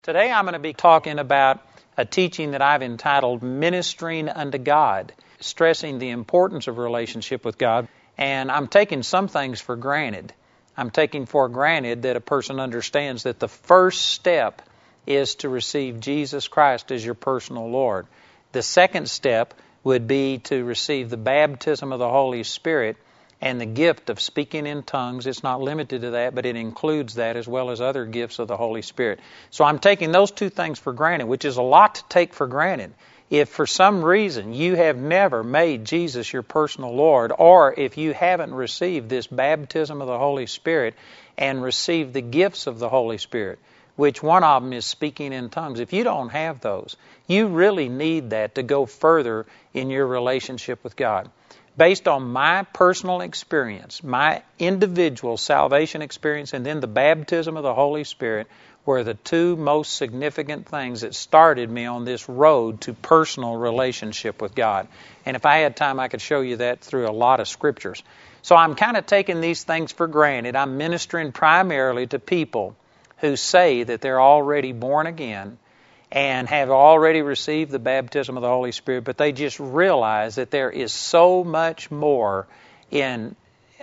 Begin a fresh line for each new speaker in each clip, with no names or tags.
Today I'm going to be talking about a teaching that I've entitled Ministering unto God, stressing the importance of relationship with God. And I'm taking some things for granted. I'm taking for granted that a person understands that the first step is to receive Jesus Christ as your personal Lord. The second step would be to receive the baptism of the Holy Spirit and the gift of speaking in tongues. It's not limited to that, but it includes that as well as other gifts of the Holy Spirit. So I'm taking those two things for granted, which is a lot to take for granted. If for some reason you have never made Jesus your personal Lord, or if you haven't received this baptism of the Holy Spirit and received the gifts of the Holy Spirit, which one of them is speaking in tongues, if you don't have those, you really need that to go further in your relationship with God. Based on my personal experience, my individual salvation experience, and then the baptism of the Holy Spirit were the two most significant things that started me on this road to personal relationship with God. And if I had time, I could show you that through a lot of scriptures. So I'm kind of taking these things for granted. I'm ministering primarily to people who say that they're already born again and have already received the baptism of the Holy Spirit, but they just realize that there is so much more in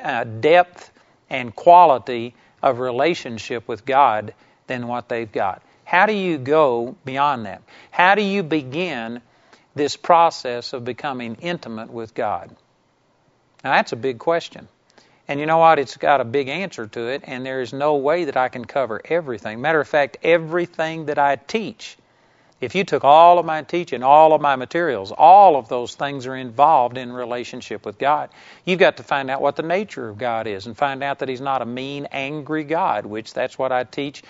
depth and quality of relationship with God than what they've got. How do you go beyond that? How do you begin this process of becoming intimate with God? Now, that's a big question. And you know what? It's got a big answer to it, and there is no way that I can cover everything. Matter of fact, everything that I teach, if you took all of my teaching, all of my materials, all of those things are involved in relationship with God. You've got to find out what the nature of God is and find out that He's not a mean, angry God, which that's what I teach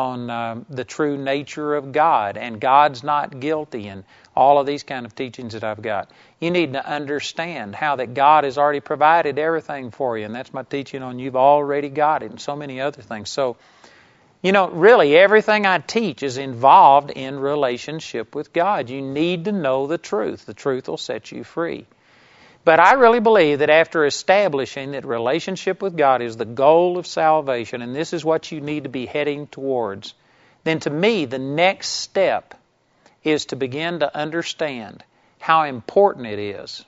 on the true nature of God, and God's not guilty, and all of these kind of teachings that I've got. You need to understand how that God has already provided everything for you, and that's my teaching on You've Already Got It and so many other things. So, you know, really everything I teach is involved in relationship with God. You need to know the truth. The truth will set you free. But I really believe that after establishing that relationship with God is the goal of salvation, and this is what you need to be heading towards, then to me the next step is to begin to understand how important it is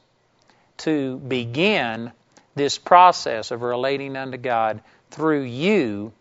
to begin this process of relating unto God through you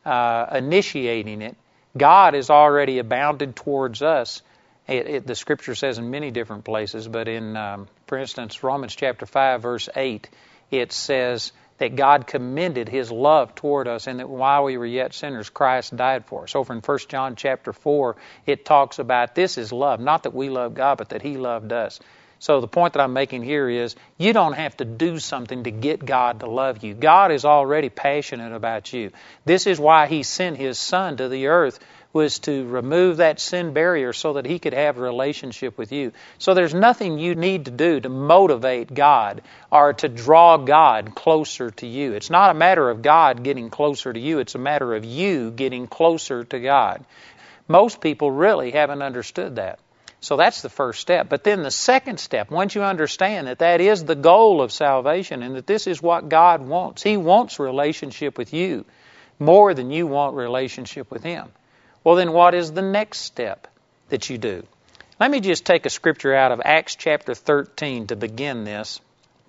initiating it. God has already abounded towards us. The Scripture says in many different places, but in, for instance, Romans chapter 5, verse 8, it says that God commended His love toward us, and that while we were yet sinners, Christ died for us. Over in 1 John chapter 4, it talks about this is love, not that we love God, but that He loved us. So the point that I'm making here is you don't have to do something to get God to love you. God is already passionate about you. This is why He sent His Son to the earth, was to remove that sin barrier so that He could have a relationship with you. So there's nothing you need to do to motivate God or to draw God closer to you. It's not a matter of God getting closer to you. It's a matter of you getting closer to God. Most people really haven't understood that. So that's the first step. But then the second step, once you understand that that is the goal of salvation and that this is what God wants, He wants relationship with you more than you want relationship with Him. Well, then what is the next step that you do? Let me just take a scripture out of Acts chapter 13 to begin this.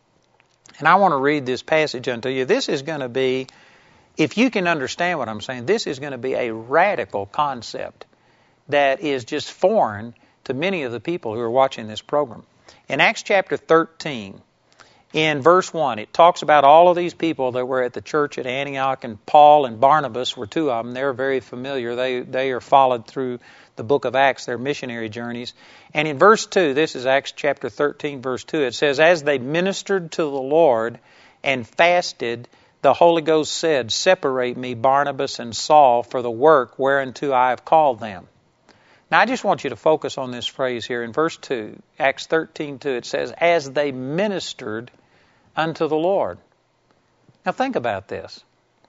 And I want to read this passage unto you. This is going to be, if you can understand what I'm saying, this is going to be a radical concept that is just foreign to many of the people who are watching this program. In Acts chapter 13, in verse 1, it talks about all of these people that were at the church at Antioch, and Paul and Barnabas were two of them. They're very familiar. They are followed through the book of Acts, their missionary journeys. And in verse 2, this is Acts chapter 13, verse 2, it says, "As they ministered to the Lord and fasted, the Holy Ghost said, Separate me, Barnabas and Saul, for the work whereunto I have called them." Now, I just want you to focus on this phrase here. In verse 2, Acts 13:2, it says, "As they ministered unto the Lord." Now, think about this.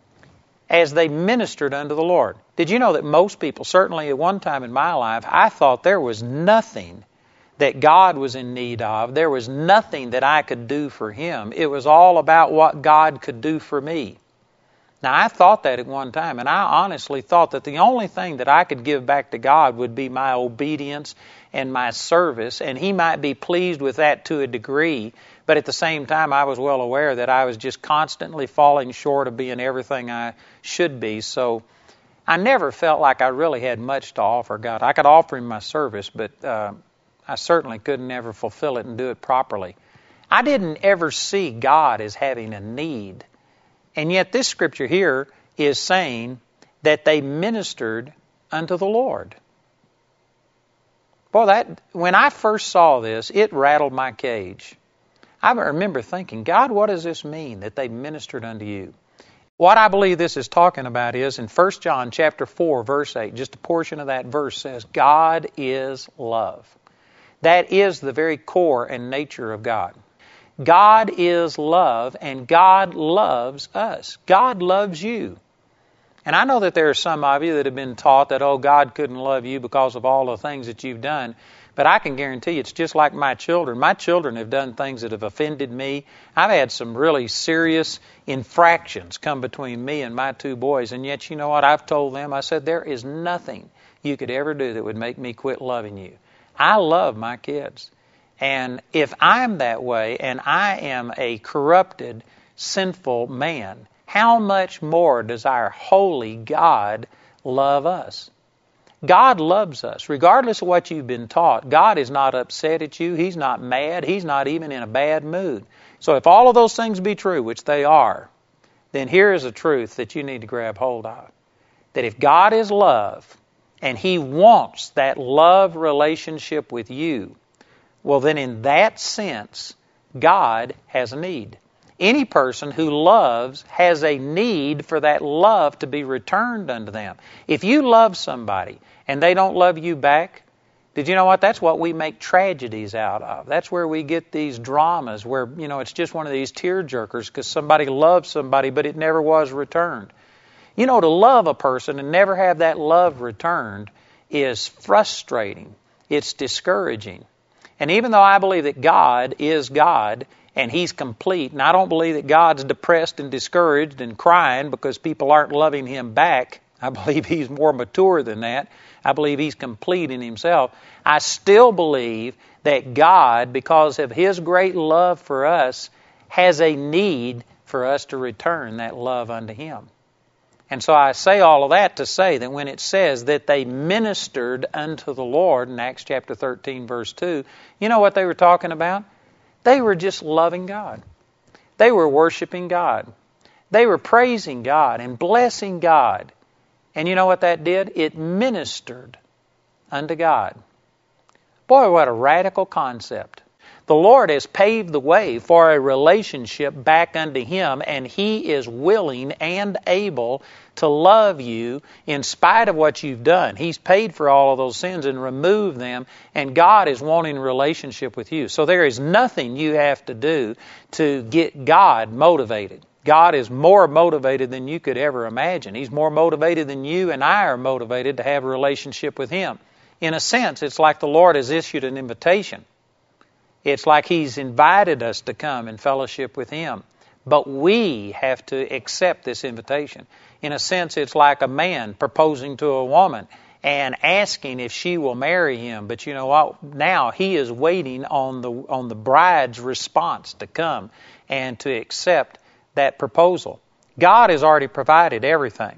As they ministered unto the Lord. Did you know that most people, certainly at one time in my life, I thought there was nothing that God was in need of. There was nothing that I could do for Him. It was all about what God could do for me. Now, I thought that at one time, and I honestly thought that the only thing that I could give back to God would be my obedience and my service, and He might be pleased with that to a degree, but at the same time, I was well aware that I was just constantly falling short of being everything I should be, so I never felt like I really had much to offer God. I could offer Him my service, but I certainly could never fulfill it and do it properly. I didn't ever see God as having a need. And yet this scripture here is saying that they ministered unto the Lord. Boy, when I first saw this, it rattled my cage. I remember thinking, God, what does this mean, that they ministered unto you? What I believe this is talking about is in 1 John chapter 4, verse 8, just a portion of that verse says, God is love. That is the very core and nature of God. God is love, and God loves us. God loves you. And I know that there are some of you that have been taught that, oh, God couldn't love you because of all the things that you've done. But I can guarantee you it's just like my children. My children have done things that have offended me. I've had some really serious infractions come between me and my two boys. And yet, you know what? I've told them, I said, there is nothing you could ever do that would make me quit loving you. I love my kids. And if I'm that way and I am a corrupted, sinful man, how much more does our holy God love us? God loves us. Regardless of what you've been taught, God is not upset at you. He's not mad. He's not even in a bad mood. So if all of those things be true, which they are, then here is a truth that you need to grab hold of. That if God is love and He wants that love relationship with you, well, then in that sense, God has a need. Any person who loves has a need for that love to be returned unto them. If you love somebody and they don't love you back, did you know what? That's what we make tragedies out of. That's where we get these dramas where, it's just one of these tearjerkers because somebody loves somebody but it never was returned. To love a person and never have that love returned is frustrating. It's discouraging. And even though I believe that God is God and He's complete, and I don't believe that God's depressed and discouraged and crying because people aren't loving Him back, I believe He's more mature than that. I believe He's complete in Himself. I still believe that God, because of His great love for us, has a need for us to return that love unto Him. And so I say all of that to say that when it says that they ministered unto the Lord in Acts chapter 13, verse 2, you know what they were talking about? They were just loving God. They were worshiping God. They were praising God and blessing God. And you know what that did? It ministered unto God. Boy, what a radical concept. The Lord has paved the way for a relationship back unto Him, and He is willing and able to love you in spite of what you've done. He's paid for all of those sins and removed them, and God is wanting a relationship with you. So there is nothing you have to do to get God motivated. God is more motivated than you could ever imagine. He's more motivated than you and I are motivated to have a relationship with Him. In a sense, it's like the Lord has issued an invitation. It's like He's invited us to come and fellowship with Him. But we have to accept this invitation. In a sense, it's like a man proposing to a woman and asking if she will marry him. But you know what? Now he is waiting on the bride's response to come and to accept that proposal. God has already provided everything.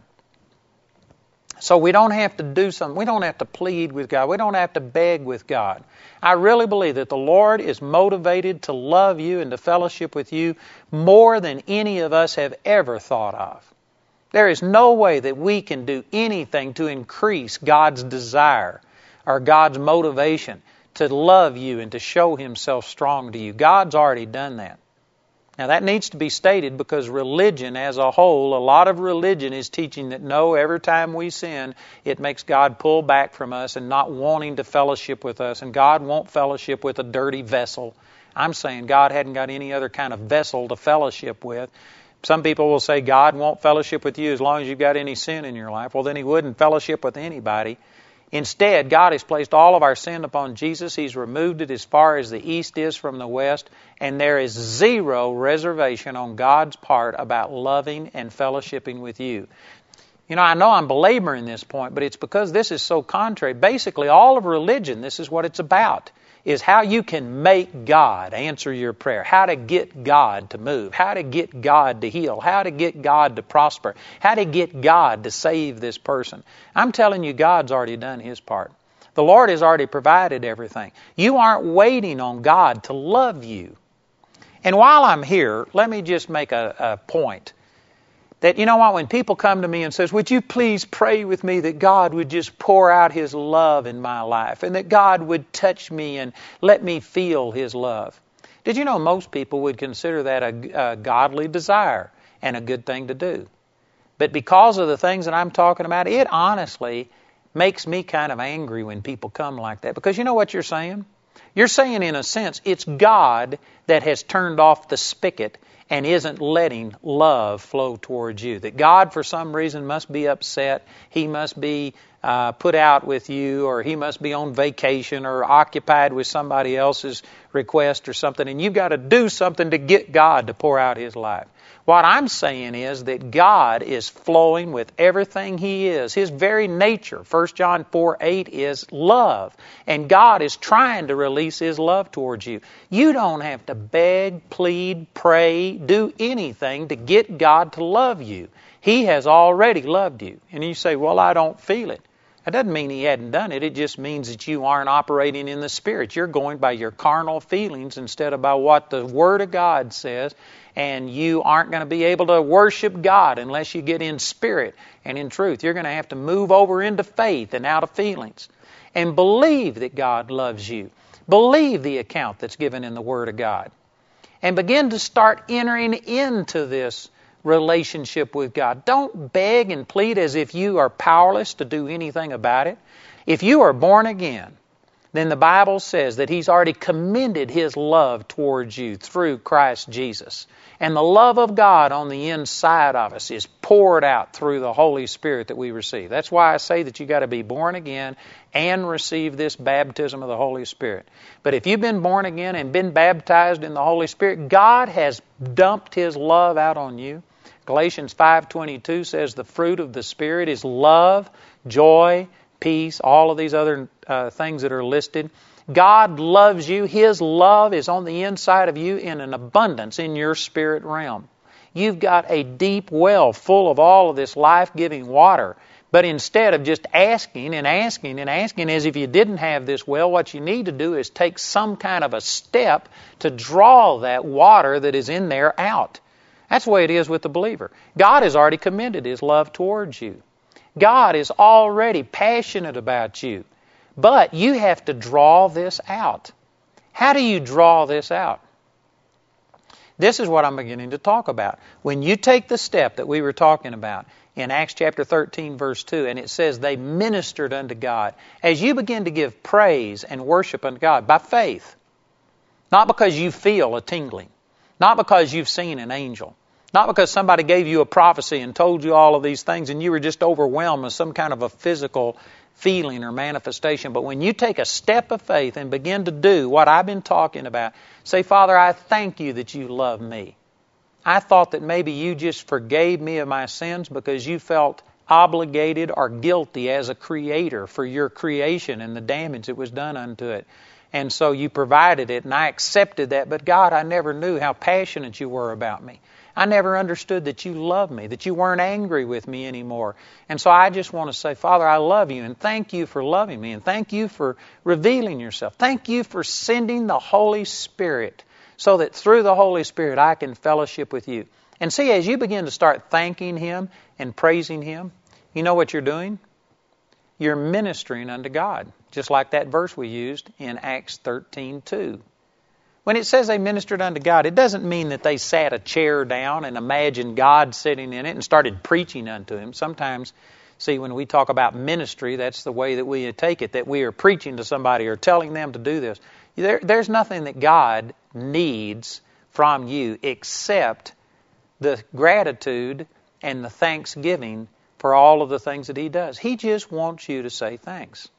So we don't have to do something. We don't have to plead with God. We don't have to beg with God. I really believe that the Lord is motivated to love you and to fellowship with you more than any of us have ever thought of. There is no way that we can do anything to increase God's desire or God's motivation to love you and to show Himself strong to you. God's already done that. Now that needs to be stated because religion as a whole, a lot of religion is teaching that no, every time we sin, it makes God pull back from us and not wanting to fellowship with us. And God won't fellowship with a dirty vessel. I'm saying God hadn't got any other kind of vessel to fellowship with. Some people will say God won't fellowship with you as long as you've got any sin in your life. Well, then He wouldn't fellowship with anybody Instead, God has placed all of our sin upon Jesus. He's removed it as far as the east is from the west, and there is zero reservation on God's part about loving and fellowshipping with you. You know I'm belaboring this point, but it's because this is so contrary. Basically, all of religion, this is what it's about, is how you can make God answer your prayer, how to get God to move, how to get God to heal, how to get God to prosper, how to get God to save this person. I'm telling you, God's already done His part. The Lord has already provided everything. You aren't waiting on God to love you. And while I'm here, let me just make a point. That, you know what, when people come to me and says, would you please pray with me that God would just pour out His love in my life and that God would touch me and let me feel His love. Did you know most people would consider that a godly desire and a good thing to do? But because of the things that I'm talking about, it honestly makes me kind of angry when people come like that. Because you know what you're saying? You're saying, in a sense, it's God that has turned off the spigot and isn't letting love flow towards you. That God, for some reason, must be upset. He must be put out with you, or He must be on vacation or occupied with somebody else's request or something, and you've got to do something to get God to pour out His life. What I'm saying is that God is flowing with everything He is. His very nature, 1 John 4:8, is love. And God is trying to release His love towards you. You don't have to beg, plead, pray, do anything to get God to love you. He has already loved you. And you say, well, I don't feel it. That doesn't mean He hadn't done it. It just means that you aren't operating in the Spirit. You're going by your carnal feelings instead of by what the Word of God says. And you aren't going to be able to worship God unless you get in spirit and in truth. You're going to have to move over into faith and out of feelings. And believe that God loves you. Believe the account that's given in the Word of God. And begin to start entering into this relationship with God. Don't beg and plead as if you are powerless to do anything about it. If you are born again, then the Bible says that He's already commended His love towards you through Christ Jesus. And the love of God on the inside of us is poured out through the Holy Spirit that we receive. That's why I say that you got to be born again and receive this baptism of the Holy Spirit. But if you've been born again and been baptized in the Holy Spirit, God has dumped His love out on you. Galatians 5:22 says the fruit of the Spirit is love, joy, peace, all of these other things that are listed. God loves you. His love is on the inside of you in an abundance in your spirit realm. You've got a deep well full of all of this life-giving water. But instead of just asking and asking and asking as if you didn't have this well, what you need to do is take some kind of a step to draw that water that is in there out. That's the way it is with the believer. God has already commended His love towards you. God is already passionate about you. But you have to draw this out. How do you draw this out? This is what I'm beginning to talk about. When you take the step that we were talking about in Acts chapter 13, verse 2, and it says they ministered unto God. As you begin to give praise and worship unto God by faith, not because you feel a tingling, not because you've seen an angel, not because somebody gave you a prophecy and told you all of these things and you were just overwhelmed with some kind of a physical feeling or manifestation. But when you take a step of faith and begin to do what I've been talking about, say, Father, I thank you that you love me. I thought that maybe you just forgave me of my sins because you felt obligated or guilty as a creator for your creation and the damage that was done unto it. And so you provided it, and I accepted that. But God, I never knew how passionate you were about me. I never understood that you loved me, that you weren't angry with me anymore. And so I just want to say, Father, I love you, and thank you for loving me, and thank you for revealing yourself. Thank you for sending the Holy Spirit so that through the Holy Spirit I can fellowship with you. And see, as you begin to start thanking Him and praising Him, you know what you're doing? You're ministering unto God, just like that verse we used in Acts 13:2. When it says they ministered unto God, it doesn't mean that they sat a chair down and imagined God sitting in it and started preaching unto Him. Sometimes, see, when we talk about ministry, that's the way that we take it, that we are preaching to somebody or telling them to do this. There's nothing that God needs from you except the gratitude and the thanksgiving for all of the things that He does. He just wants you to say thanks.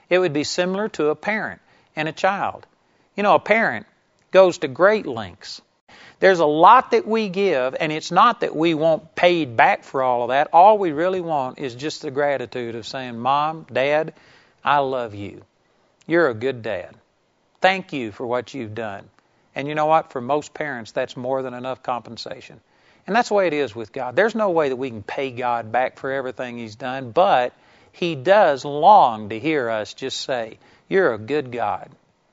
It would be similar to a parent and a child. You know, a parent goes to great lengths. There's a lot that we give, and it's not that we want paid back for all of that. All we really want is just the gratitude of saying, Mom, Dad, I love you. You're a good dad. Thank you for what you've done. And you know what? For most parents, that's more than enough compensation. And that's the way it is with God. There's no way that we can pay God back for everything He's done, but He does long to hear us just say, you're a good God.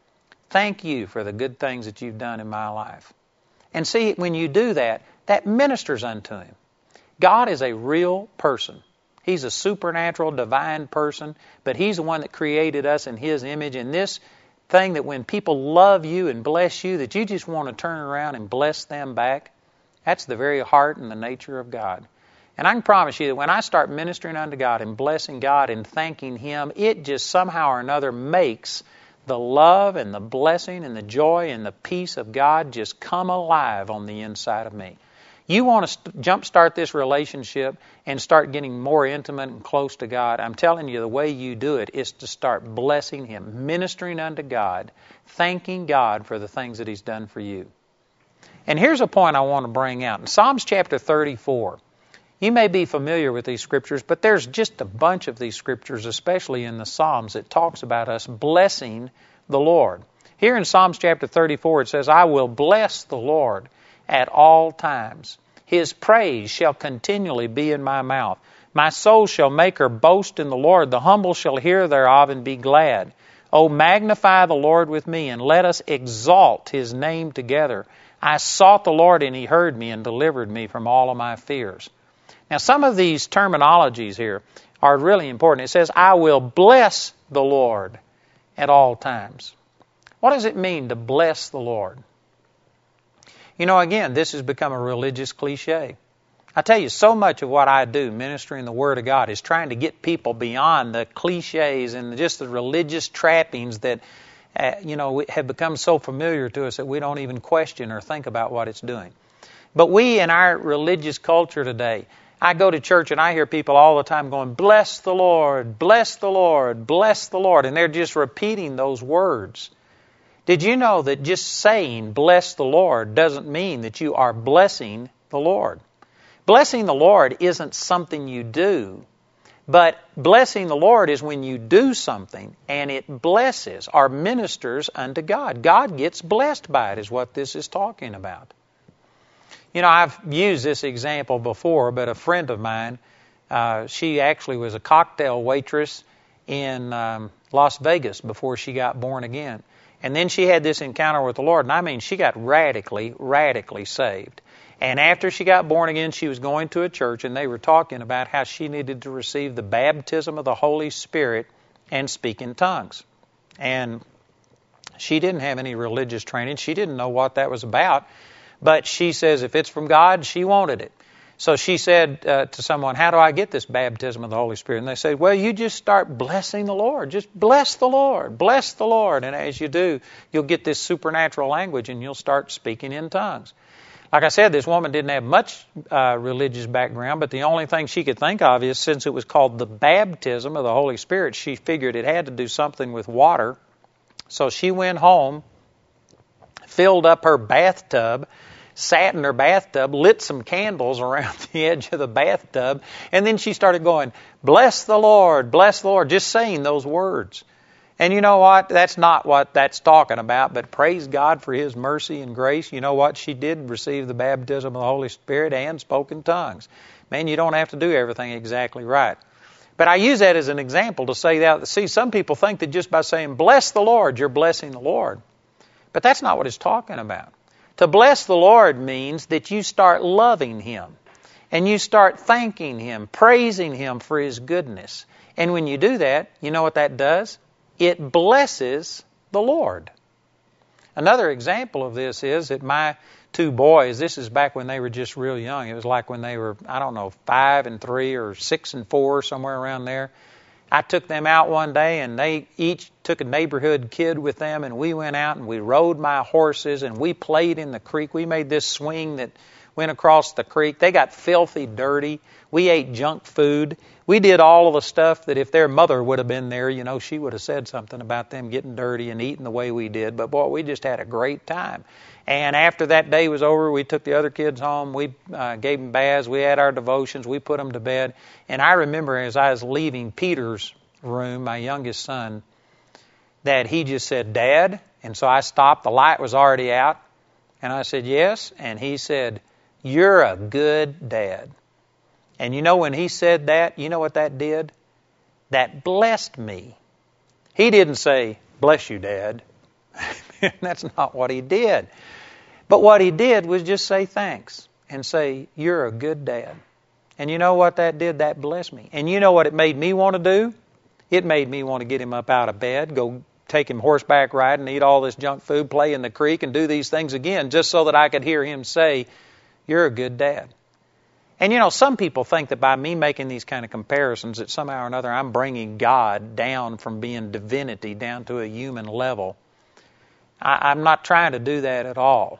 Thank you for the good things that you've done in my life. And see, when you do that, that ministers unto Him. God is a real person. He's a supernatural, divine person, but He's the one that created us in His image. And this thing that when people love you and bless you, that you just want to turn around and bless them back, that's the very heart and the nature of God. And I can promise you that when I start ministering unto God and blessing God and thanking Him, it just somehow or another makes the love and the blessing and the joy and the peace of God just come alive on the inside of me. You want to jumpstart this relationship and start getting more intimate and close to God. I'm telling you, the way you do it is to start blessing Him, ministering unto God, thanking God for the things that He's done for you. And here's a point I want to bring out. In Psalms chapter 34, you may be familiar with these scriptures, but there's just a bunch of these scriptures, especially in the Psalms, that talks about us blessing the Lord. Here in Psalms chapter 34, it says, I will bless the Lord at all times. His praise shall continually be in my mouth. My soul shall make her boast in the Lord. The humble shall hear thereof and be glad. O magnify the Lord with me, and let us exalt His name together. I sought the Lord, and He heard me and delivered me from all of my fears. Now, some of these terminologies here are really important. It says, I will bless the Lord at all times. What does it mean to bless the Lord? You know, again, this has become a religious cliche. I tell you, so much of what I do, ministering the Word of God, is trying to get people beyond the cliches and just the religious trappings that, have become so familiar to us that we don't even question or think about what it's doing. But we, in our religious culture today, I go to church and I hear people all the time going, bless the Lord, bless the Lord, bless the Lord. And they're just repeating those words. Did you know that just saying bless the Lord doesn't mean that you are blessing the Lord? Blessing the Lord isn't something you do, but blessing the Lord is when you do something and it blesses or ministers unto God. God gets blessed by it is what this is talking about. You know, I've used this example before, but a friend of mine, she actually was a cocktail waitress in Las Vegas before she got born again. And then she had this encounter with the Lord, and I mean, she got radically saved. And after she got born again, she was going to a church, and they were talking about how she needed to receive the baptism of the Holy Spirit and speak in tongues. And she didn't have any religious training. She didn't know what that was about. But she says if it's from God, she wanted it. So she said to someone, how do I get this baptism of the Holy Spirit? And they said, well, you just start blessing the Lord. Just bless the Lord. Bless the Lord. And as you do, you'll get this supernatural language and you'll start speaking in tongues. Like I said, this woman didn't have much religious background, but the only thing she could think of is since it was called the baptism of the Holy Spirit, she figured it had to do something with water. So she went home, filled up her bathtub, sat in her bathtub, lit some candles around the edge of the bathtub, and then she started going, bless the Lord, just saying those words. And you know what? That's not what that's talking about, but praise God for His mercy and grace. You know what? She did receive the baptism of the Holy Spirit and spoke in tongues. Man, you don't have to do everything exactly right. But I use that as an example to say that, see, some people think that just by saying, bless the Lord, you're blessing the Lord. But that's not what it's talking about. To bless the Lord means that you start loving Him and you start thanking Him, praising Him for His goodness. And when you do that, you know what that does? It blesses the Lord. Another example of this is that my two boys, this is back when they were just real young. It was like when they were, 5 and 3 or 6 and 4, somewhere around there. I took them out one day, and they each took a neighborhood kid with them, and we went out and we rode my horses, and we played in the creek. We made this swing that went across the creek. They got filthy dirty. We ate junk food. We did all of the stuff that if their mother would have been there, she would have said something about them getting dirty and eating the way we did. But boy, we just had a great time. And after that day was over, we took the other kids home. We gave them baths. We had our devotions. We put them to bed. And I remember as I was leaving Peter's room, my youngest son, that he just said, "Dad." And so I stopped. The light was already out. And I said, "Yes." And he said, "You're a good dad." And when he said that, you know what that did? That blessed me. He didn't say, "Bless you, Dad." That's not what he did. But what he did was just say thanks and say, "You're a good dad." And you know what that did? That blessed me. And you know what it made me want to do? It made me want to get him up out of bed, go take him horseback riding, eat all this junk food, play in the creek, and do these things again, just so that I could hear him say, "You're a good dad." And some people think that by me making these kind of comparisons, that somehow or another I'm bringing God down from being divinity down to a human level. I'm not trying to do that at all.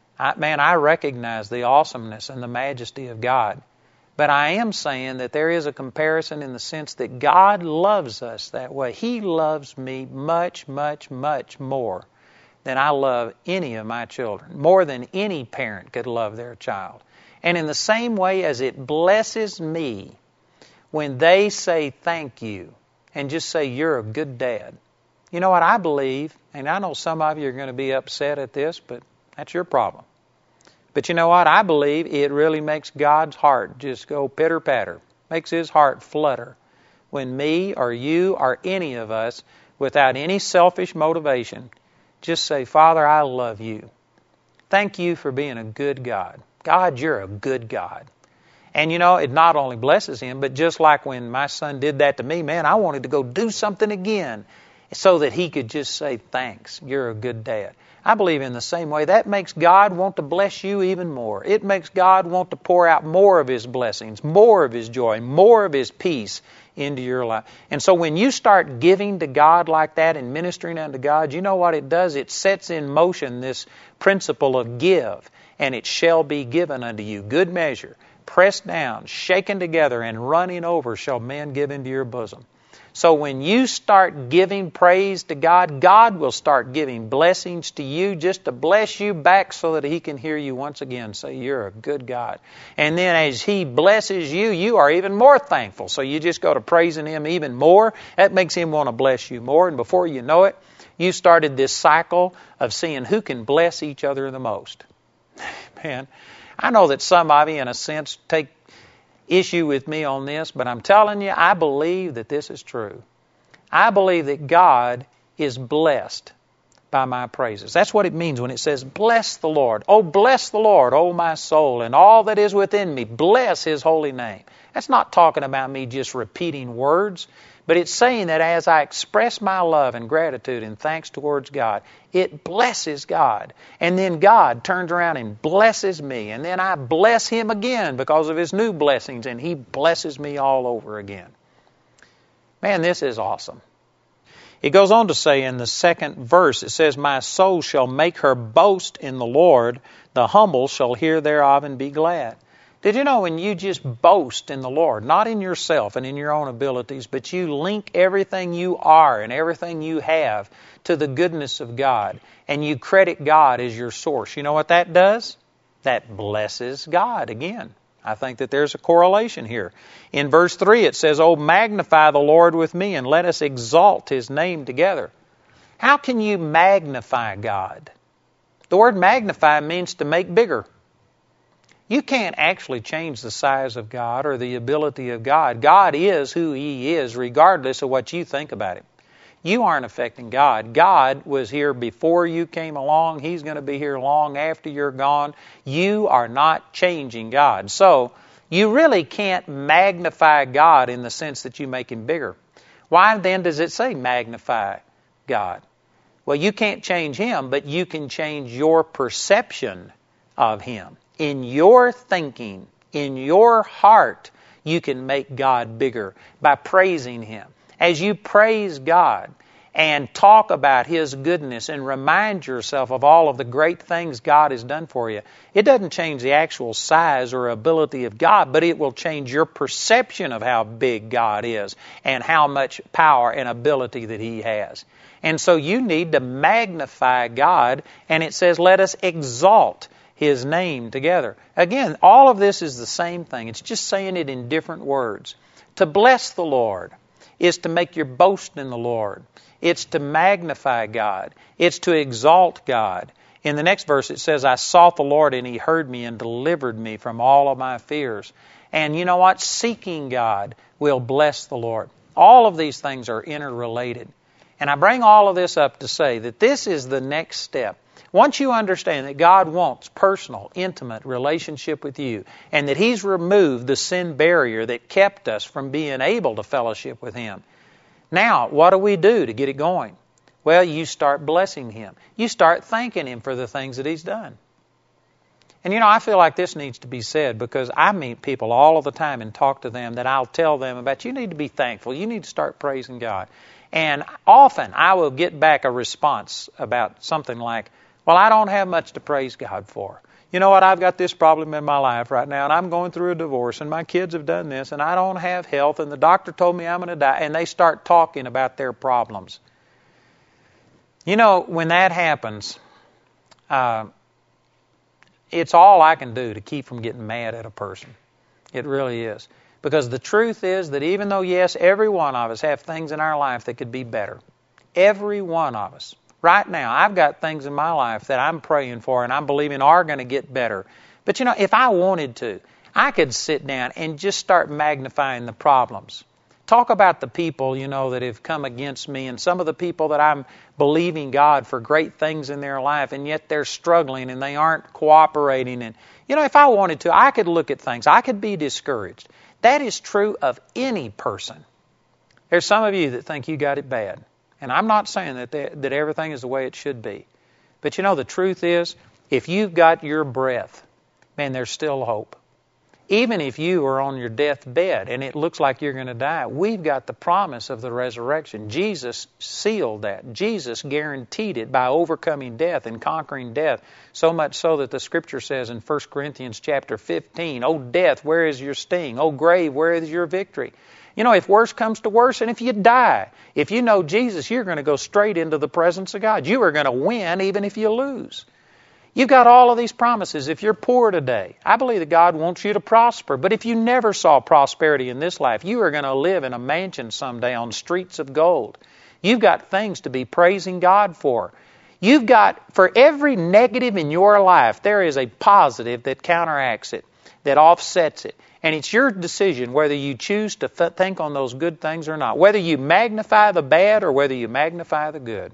I recognize the awesomeness and the majesty of God. But I am saying that there is a comparison in the sense that God loves us that way. He loves me much, much, much more than I love any of my children, more than any parent could love their child. And in the same way as it blesses me when they say thank you and just say, "You're a good dad." You know what I believe, and I know some of you are going to be upset at this, but that's your problem. But you know what? I believe it really makes God's heart just go pitter-patter, makes His heart flutter when me or you or any of us, without any selfish motivation, just say, "Father, I love you. Thank you for being a good God. God, you're a good God." And it not only blesses him, but just like when my son did that to me, man, I wanted to go do something again so that he could just say, "Thanks, you're a good dad." I believe in the same way that makes God want to bless you even more. It makes God want to pour out more of His blessings, more of His joy, more of His peace into your life. And so when you start giving to God like that and ministering unto God, you know what it does? It sets in motion this principle of give, and it shall be given unto you. Good measure, pressed down, shaken together, and running over shall men give into your bosom. So when you start giving praise to God, God will start giving blessings to you just to bless you back so that He can hear you once again say, "You're a good God." And then as He blesses you, you are even more thankful. So you just go to praising Him even more. That makes Him want to bless you more. And before you know it, you started this cycle of seeing who can bless each other the most. Man, I know that some of you, in a sense, take issue with me on this, but I'm telling you, I believe that this is true. I believe that God is blessed by my praises. That's what it means when it says, "Bless the Lord. Oh, bless the Lord, oh my soul, and all that is within me. Bless His holy name." That's not talking about me just repeating words, but it's saying that as I express my love and gratitude and thanks towards God, it blesses God. And then God turns around and blesses me. And then I bless Him again because of His new blessings, and He blesses me all over again. Man, this is awesome. It goes on to say in the second verse, it says, "My soul shall make her boast in the Lord. The humble shall hear thereof and be glad." Did you know when you just boast in the Lord, not in yourself and in your own abilities, but you link everything you are and everything you have to the goodness of God, and you credit God as your source, you know what that does? That blesses God again. I think that there's a correlation here. In verse 3 it says, "Oh, magnify the Lord with me, and let us exalt His name together." How can you magnify God? The word magnify means to make bigger. You can't actually change the size of God or the ability of God. God is who He is, regardless of what you think about Him. You aren't affecting God. God was here before you came along. He's going to be here long after you're gone. You are not changing God. So you really can't magnify God in the sense that you make Him bigger. Why then does it say magnify God? Well, you can't change Him, but you can change your perception of Him. In your thinking, in your heart, you can make God bigger by praising Him. As you praise God and talk about His goodness and remind yourself of all of the great things God has done for you. It doesn't change the actual size or ability of God, but it will change your perception of how big God is and how much power and ability that He has. And so you need to magnify God, and it says, let us exalt His name together. Again, all of this is the same thing. It's just saying it in different words. To bless the Lord is to make your boast in the Lord. It's to magnify God. It's to exalt God. In the next verse it says, I sought the Lord and He heard me and delivered me from all of my fears. And you know what? Seeking God will bless the Lord. All of these things are interrelated. And I bring all of this up to say that this is the next step. Once you understand that God wants personal, intimate relationship with you, and that He's removed the sin barrier that kept us from being able to fellowship with Him, now, what do we do to get it going? Well, you start blessing Him. You start thanking Him for the things that He's done. And you know, I feel like this needs to be said because I meet people all of the time and talk to them that I'll tell them about, you need to be thankful. You need to start praising God. And often I will get back a response about something like, well, I don't have much to praise God for. You know what, I've got this problem in my life right now, and I'm going through a divorce, and my kids have done this, and I don't have health, and the doctor told me I'm going to die, and they start talking about their problems. You know, when that happens, it's all I can do to keep from getting mad at a person. It really is. Because the truth is that even though, yes, every one of us have things in our life that could be better, every one of us, right now, I've got things in my life that I'm praying for and I'm believing are going to get better. But you know, if I wanted to, I could sit down and just start magnifying the problems. Talk about the people, you know, that have come against me and some of the people that I'm believing God for great things in their life, and yet they're struggling and they aren't cooperating. And, you know, if I wanted to, I could look at things. I could be discouraged. That is true of any person. There's some of you that think you got it bad. And I'm not saying that everything is the way it should be. But you know, the truth is, if you've got your breath, man, there's still hope. Even if you are on your deathbed and it looks like you're going to die, we've got the promise of the resurrection. Jesus sealed that. Jesus guaranteed it by overcoming death and conquering death, so much so that the Scripture says in 1 Corinthians chapter 15, "O death, where is your sting? O grave, where is your victory?" You know, if worse comes to worse, and if you die, if you know Jesus, you're going to go straight into the presence of God. You are going to win even if you lose. You've got all of these promises. If you're poor today, I believe that God wants you to prosper. But if you never saw prosperity in this life, you are going to live in a mansion someday on streets of gold. You've got things to be praising God for. You've got, for every negative in your life, there is a positive that counteracts it, that offsets it. And it's your decision whether you choose to think on those good things or not, whether you magnify the bad or whether you magnify the good.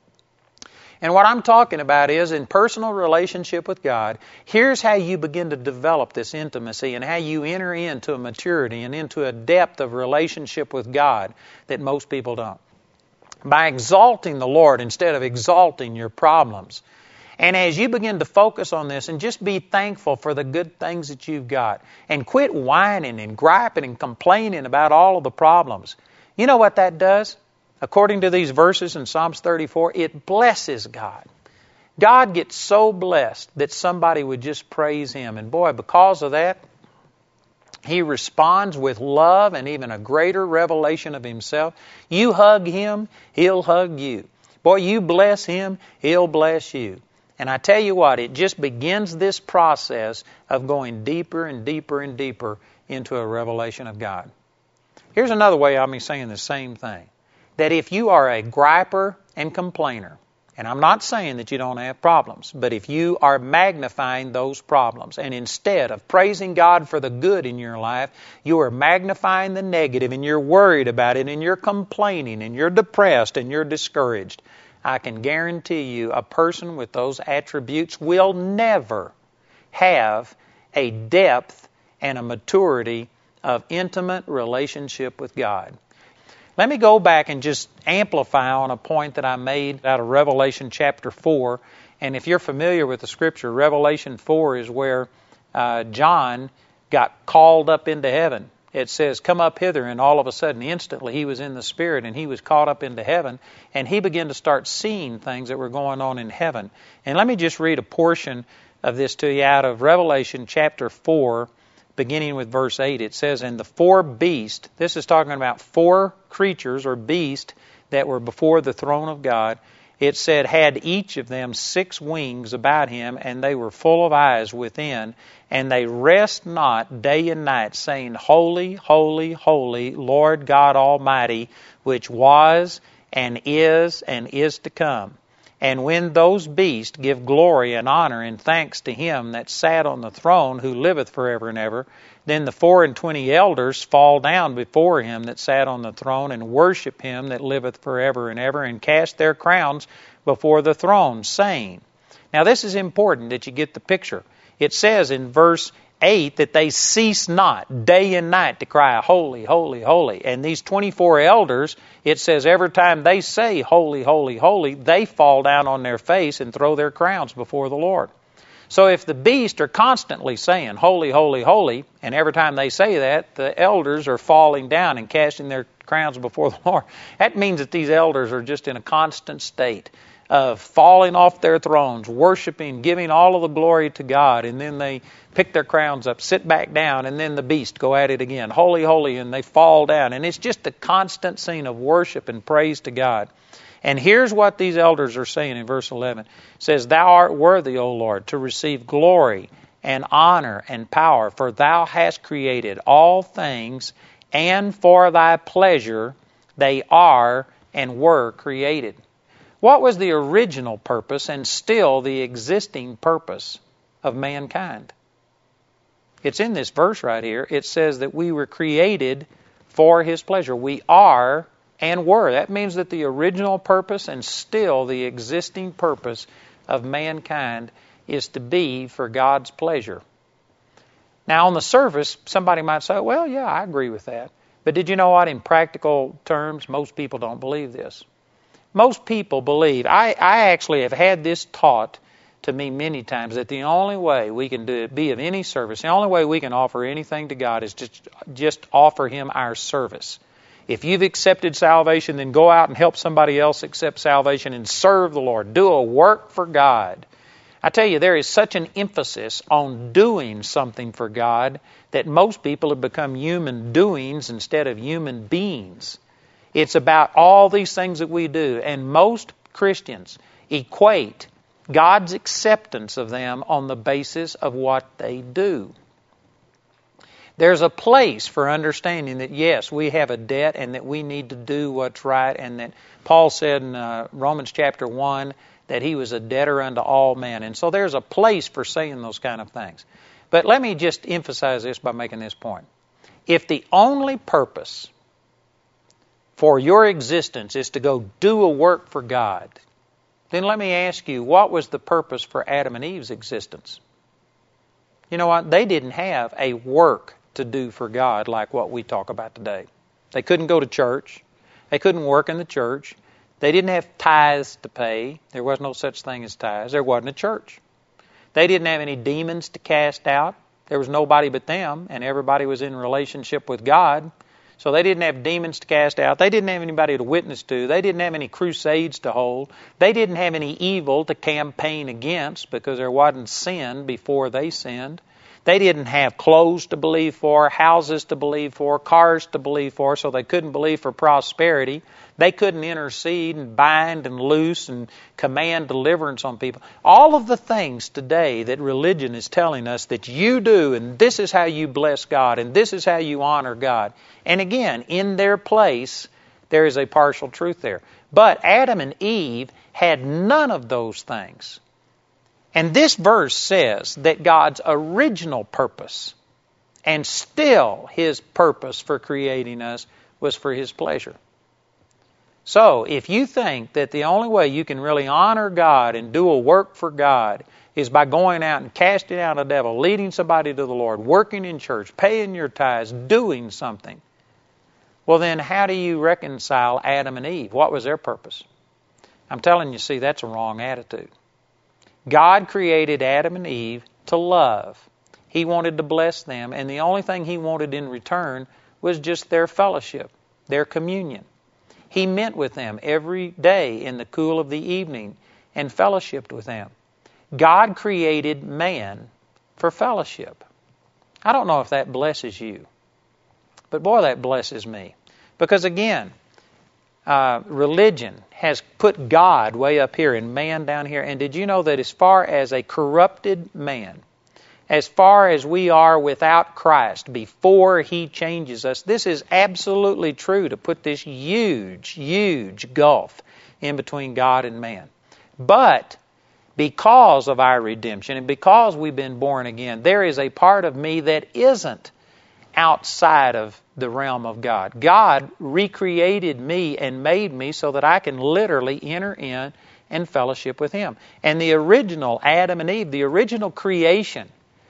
And what I'm talking about is in personal relationship with God, here's how you begin to develop this intimacy and how you enter into a maturity and into a depth of relationship with God that most people don't. By exalting the Lord instead of exalting your problems. And as you begin to focus on this and just be thankful for the good things that you've got and quit whining and griping and complaining about all of the problems, you know what that does? According to these verses in Psalms 34, it blesses God. God gets so blessed that somebody would just praise Him. And boy, because of that, He responds with love and even a greater revelation of Himself. You hug Him, He'll hug you. Boy, you bless Him, He'll bless you. And I tell you what, it just begins this process of going deeper and deeper and deeper into a revelation of God. Here's another way of me saying the same thing. That if you are a griper and complainer, and I'm not saying that you don't have problems, but if you are magnifying those problems, and instead of praising God for the good in your life, you are magnifying the negative, and you're worried about it, and you're complaining, and you're depressed, and you're discouraged, I can guarantee you a person with those attributes will never have a depth and a maturity of intimate relationship with God. Let me go back and just amplify on a point that I made out of Revelation chapter 4. And if you're familiar with the Scripture, Revelation 4 is where John got called up into heaven. it says, come up hither, and all of a sudden, instantly, he was in the Spirit, and he was caught up into heaven, and he began to start seeing things that were going on in heaven. And let me just read a portion of this to you out of Revelation chapter 4, beginning with verse 8. It says, and the four beasts, this is talking about four creatures or beasts that were before the throne of God. It said, had each of them 6 wings about him, and they were full of eyes within, and they rest not day and night, saying, Holy, holy, holy, Lord God Almighty, which was and is to come. And when those beasts give glory and honor and thanks to him that sat on the throne, who liveth forever and ever, then the 24 elders fall down before him that sat on the throne, and worship him that liveth forever and ever, and cast their crowns before the throne, saying, now this is important that you get the picture. It says in verse 8 that they cease not day and night to cry, holy, holy, holy. And these 24 elders, it says every time they say holy, holy, holy, they fall down on their face and throw their crowns before the Lord. So if the beasts are constantly saying holy, holy, holy, and every time they say that, the elders are falling down and casting their crowns before the Lord, that means that these elders are just in a constant state of falling off their thrones, worshiping, giving all of the glory to God, and then they pick their crowns up, sit back down, and then the beast go at it again, holy, holy, and they fall down. And it's just a constant scene of worship and praise to God. And here's what these elders are saying in verse 11. It says, thou art worthy, O Lord, to receive glory and honor and power, for thou hast created all things, and for thy pleasure they are and were created. What was the original purpose and still the existing purpose of mankind? It's in this verse right here. It says that we were created for his pleasure. We are and were. That means that the original purpose and still the existing purpose of mankind is to be for God's pleasure. Now, on the surface, somebody might say, well, yeah, I agree with that. But did you know what? In practical terms, most people don't believe this. Most people believe, I actually have had this taught to me many times, that the only way we can be of any service, the only way we can offer anything to God is just offer him our service. If you've accepted salvation, then go out and help somebody else accept salvation and serve the Lord. Do a work for God. I tell you, there is such an emphasis on doing something for God that most people have become human doings instead of human beings. It's about all these things that we do, and most Christians equate God's acceptance of them on the basis of what they do. There's a place for understanding that, yes, we have a debt and that we need to do what's right, and that Paul said in Romans chapter 1 that he was a debtor unto all men. And so there's a place for saying those kind of things. But let me just emphasize this by making this point. If the only purpose for your existence is to go do a work for God, then let me ask you, what was the purpose for Adam and Eve's existence? You know what? They didn't have a work to do for God like what we talk about today. They couldn't go to church. They couldn't work in the church. They didn't have tithes to pay. There was no such thing as tithes. There wasn't a church. They didn't have any demons to cast out. There was nobody but them, and everybody was in relationship with God. So they didn't have demons to cast out. They didn't have anybody to witness to. They didn't have any crusades to hold. They didn't have any evil to campaign against because there wasn't sin before they sinned. They didn't have clothes to believe for, houses to believe for, cars to believe for, so they couldn't believe for prosperity. They couldn't intercede and bind and loose and command deliverance on people. All of the things today that religion is telling us that you do, and this is how you bless God, and this is how you honor God. And again, in their place, there is a partial truth there. But Adam and Eve had none of those things. And this verse says that God's original purpose, and still his purpose for creating us, was for his pleasure. So, if you think that the only way you can really honor God and do a work for God is by going out and casting out a devil, leading somebody to the Lord, working in church, paying your tithes, doing something, well then how do you reconcile Adam and Eve? What was their purpose? I'm telling you, see, that's a wrong attitude. God created Adam and Eve to love. He wanted to bless them, and the only thing he wanted in return was just their fellowship, their communion. He met with them every day in the cool of the evening and fellowshiped with them. God created man for fellowship. I don't know if that blesses you, but boy, that blesses me. Because again, religion has put God way up here and man down here. And did you know that as far as a corrupted man, as far as we are without Christ before He changes us, this is absolutely true, to put this huge, huge gulf in between God and man. But because of our redemption and because we've been born again, there is a part of me that isn't outside of the realm of God. God recreated me and made me so that I can literally enter in and fellowship with Him. And the original Adam and Eve, the original creation,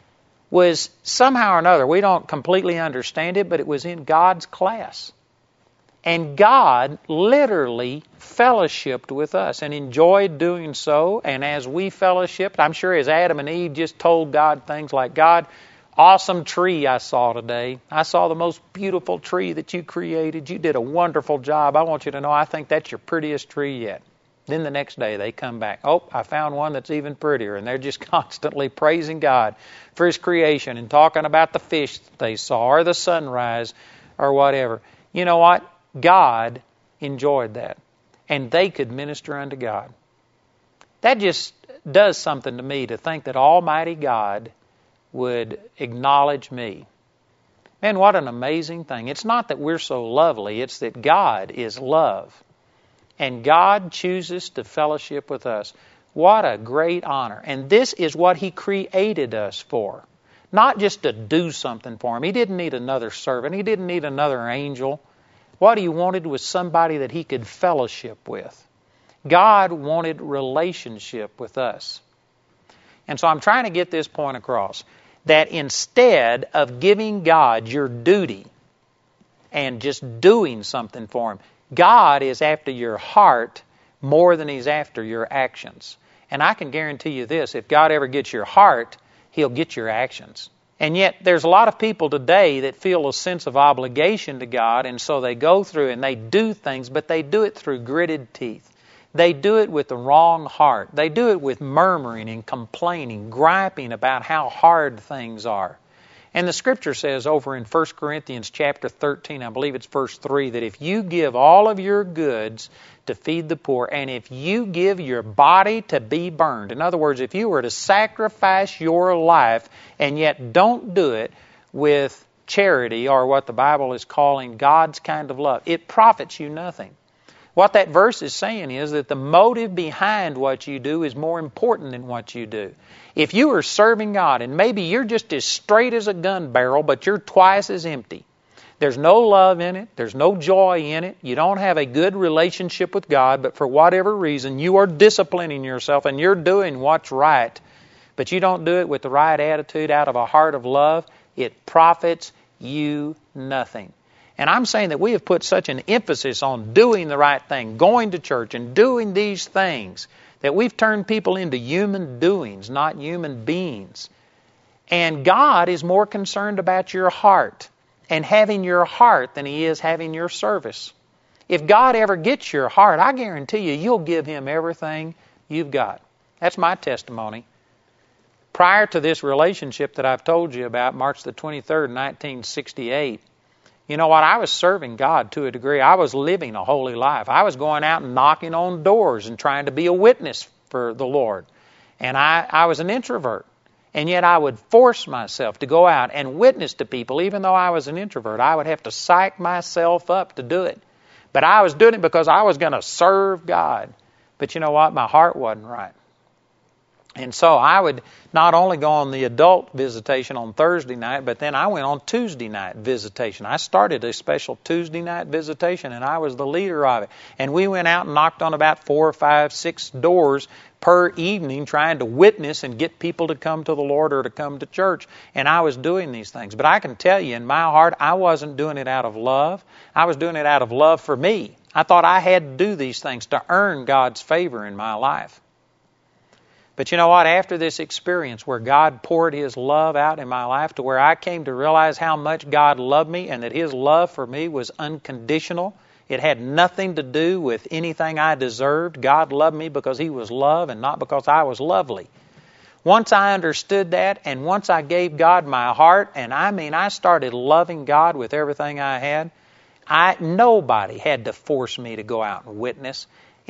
was somehow or another, we don't completely understand it, but it was in God's class. And God literally fellowshiped with us and enjoyed doing so. And as we fellowshiped, I'm sure as Adam and Eve just told God things like, God, awesome tree I saw today. I saw the most beautiful tree that you created. You did a wonderful job. I want you to know I think that's your prettiest tree yet. Then the next day they come back. Oh, I found one that's even prettier. And they're just constantly praising God for His creation and talking about the fish that they saw or the sunrise or whatever. You know what? God enjoyed that. And they could minister unto God. That just does something to me, to think that Almighty God would acknowledge me. Man, what an amazing thing. It's not that we're so lovely. It's that God is love. And God chooses to fellowship with us. What a great honor. And this is what He created us for. Not just to do something for Him. He didn't need another servant. He didn't need another angel. What He wanted was somebody that He could fellowship with. God wanted relationship with us. And so I'm trying to get this point across. That instead of giving God your duty and just doing something for Him, God is after your heart more than He's after your actions. And I can guarantee you this, if God ever gets your heart, He'll get your actions. And yet there's a lot of people today that feel a sense of obligation to God, and so they go through and they do things, but they do it through gritted teeth. They do it with the wrong heart. They do it with murmuring and complaining, griping about how hard things are. And the Scripture says over in 1 Corinthians chapter 13, I believe it's verse 3, that if you give all of your goods to feed the poor, and if you give your body to be burned, in other words, if you were to sacrifice your life and yet don't do it with charity, or what the Bible is calling God's kind of love, it profits you nothing. What that verse is saying is that the motive behind what you do is more important than what you do. If you are serving God, and maybe you're just as straight as a gun barrel, but you're twice as empty. There's no love in it. There's no joy in it. You don't have a good relationship with God, but for whatever reason, you are disciplining yourself and you're doing what's right, but you don't do it with the right attitude out of a heart of love, it profits you nothing. And I'm saying that we have put such an emphasis on doing the right thing, going to church and doing these things, that we've turned people into human doings, not human beings. And God is more concerned about your heart and having your heart than He is having your service. If God ever gets your heart, I guarantee you, you'll give Him everything you've got. That's my testimony. Prior to this relationship that I've told you about, March the 23rd, 1968, you know what? I was serving God to a degree. I was living a holy life. I was going out and knocking on doors and trying to be a witness for the Lord. And I was an introvert. And yet I would force myself to go out and witness to people, even though I was an introvert. I would have to psych myself up to do it. But I was doing it because I was going to serve God. But you know what? My heart wasn't right. And so I would not only go on the adult visitation on Thursday night, but then I went on Tuesday night visitation. I started a special Tuesday night visitation, and I was the leader of it. And we went out and knocked on about 4, 5, 6 doors per evening trying to witness and get people to come to the Lord or to come to church. And I was doing these things. But I can tell you, in my heart, I wasn't doing it out of love. I was doing it out of love for me. I thought I had to do these things to earn God's favor in my life. But you know what? After this experience where God poured His love out in my life to where I came to realize how much God loved me and that His love for me was unconditional, it had nothing to do with anything I deserved. God loved me because He was love and not because I was lovely. Once I understood that, and once I gave God my heart, and I started loving God with everything I had, nobody had to force me to go out and witness.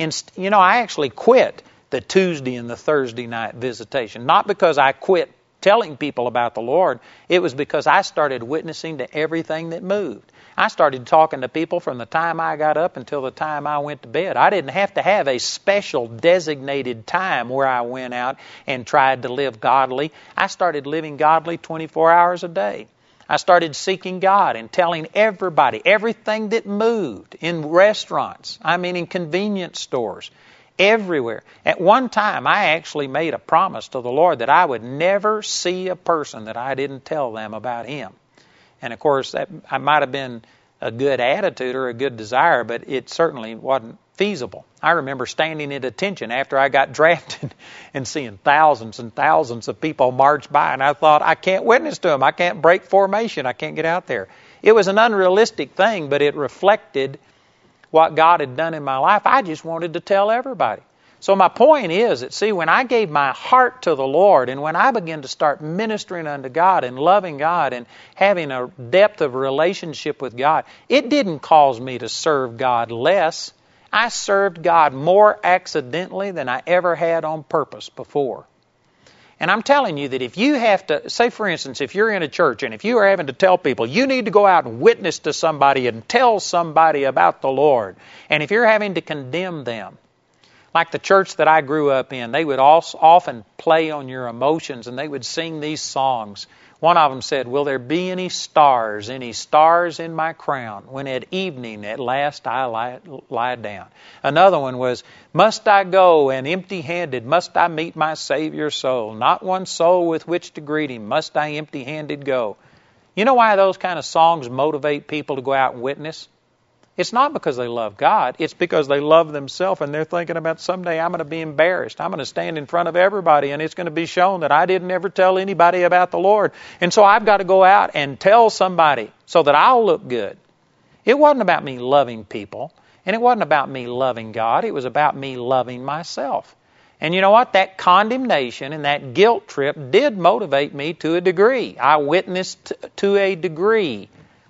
I actually quit the Tuesday and the Thursday night visitation. Not because I quit telling people about the Lord. It was because I started witnessing to everything that moved. I started talking to people from the time I got up until the time I went to bed. I didn't have to have a special designated time where I went out and tried to live godly. I started living godly 24 hours a day. I started seeking God and telling everybody everything that moved in restaurants, in convenience stores, everywhere. At one time, I actually made a promise to the Lord that I would never see a person that I didn't tell them about Him. And of course, that might have been a good attitude or a good desire, but it certainly wasn't feasible. I remember standing at attention after I got drafted and seeing thousands and thousands of people march by, and I thought, I can't witness to them. I can't break formation. I can't get out there. It was an unrealistic thing, but it reflected what God had done in my life. I just wanted to tell everybody. So my point is that, when I gave my heart to the Lord and when I began to start ministering unto God and loving God and having a depth of relationship with God, it didn't cause me to serve God less. I served God more accidentally than I ever had on purpose before. And I'm telling you that if you have to, say for instance, if you're in a church and if you are having to tell people, you need to go out and witness to somebody and tell somebody about the Lord, and if you're having to condemn them, like the church that I grew up in, they would often play on your emotions and they would sing these songs. One of them said, will there be any stars in my crown, when at evening at last I lie down? Another one was, must I go and empty-handed, must I meet my Savior's soul? Not one soul with which to greet Him, must I empty-handed go? You know why those kind of songs motivate people to go out and witness? It's not because they love God. It's because they love themselves and they're thinking about someday I'm going to be embarrassed. I'm going to stand in front of everybody and it's going to be shown that I didn't ever tell anybody about the Lord. And so I've got to go out and tell somebody so that I'll look good. It wasn't about me loving people and it wasn't about me loving God. It was about me loving myself. And you know what? That condemnation and that guilt trip did motivate me to a degree. I witnessed to a degree.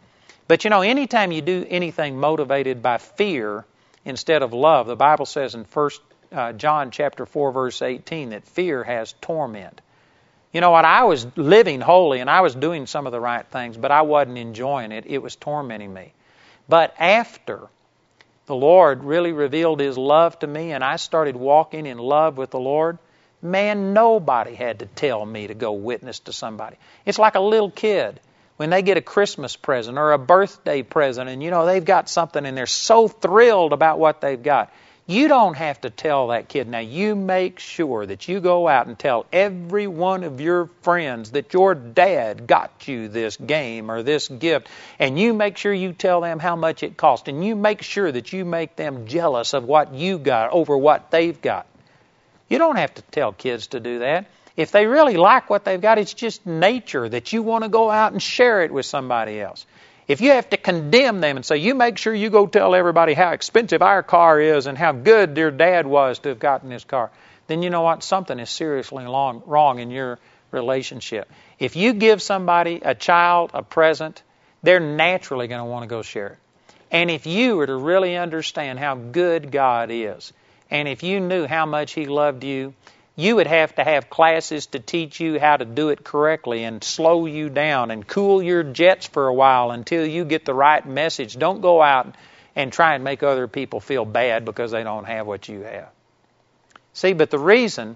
But anytime you do anything motivated by fear instead of love, the Bible says in 1 John chapter 4, verse 18, that fear has torment. You know what? I was living holy and I was doing some of the right things, but I wasn't enjoying it. It was tormenting me. But after the Lord really revealed His love to me and I started walking in love with the Lord, man, nobody had to tell me to go witness to somebody. It's like a little kid. When they get a Christmas present or a birthday present and, they've got something and they're so thrilled about what they've got, you don't have to tell that kid. Now, you make sure that you go out and tell every one of your friends that your dad got you this game or this gift, and you make sure you tell them how much it cost, and you make sure that you make them jealous of what you got over what they've got. You don't have to tell kids to do that. If they really like what they've got, it's just nature that you want to go out and share it with somebody else. If you have to condemn them and say, you make sure you go tell everybody how expensive our car is and how good your dad was to have gotten this car, then you know what? Something is seriously wrong in your relationship. If you give somebody, a child, a present, they're naturally going to want to go share it. And if you were to really understand how good God is, and if you knew how much He loved you, you would have to have classes to teach you how to do it correctly and slow you down and cool your jets for a while until you get the right message. Don't go out and try and make other people feel bad because they don't have what you have. See, but the reason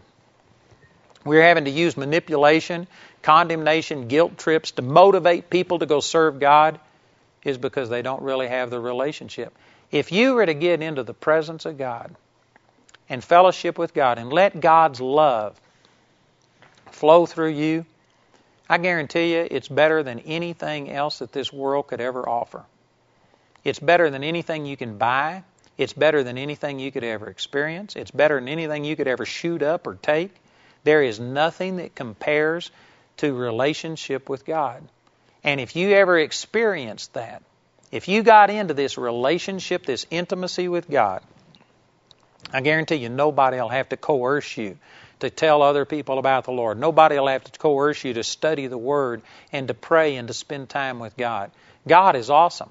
we're having to use manipulation, condemnation, guilt trips to motivate people to go serve God is because they don't really have the relationship. If you were to get into the presence of God and fellowship with God and let God's love flow through you, I guarantee you it's better than anything else that this world could ever offer. It's better than anything you can buy. It's better than anything you could ever experience. It's better than anything you could ever shoot up or take. There is nothing that compares to relationship with God. And if you ever experienced that, if you got into this relationship, this intimacy with God, I guarantee you nobody will have to coerce you to tell other people about the Lord. Nobody will have to coerce you to study the Word and to pray and to spend time with God. God is awesome.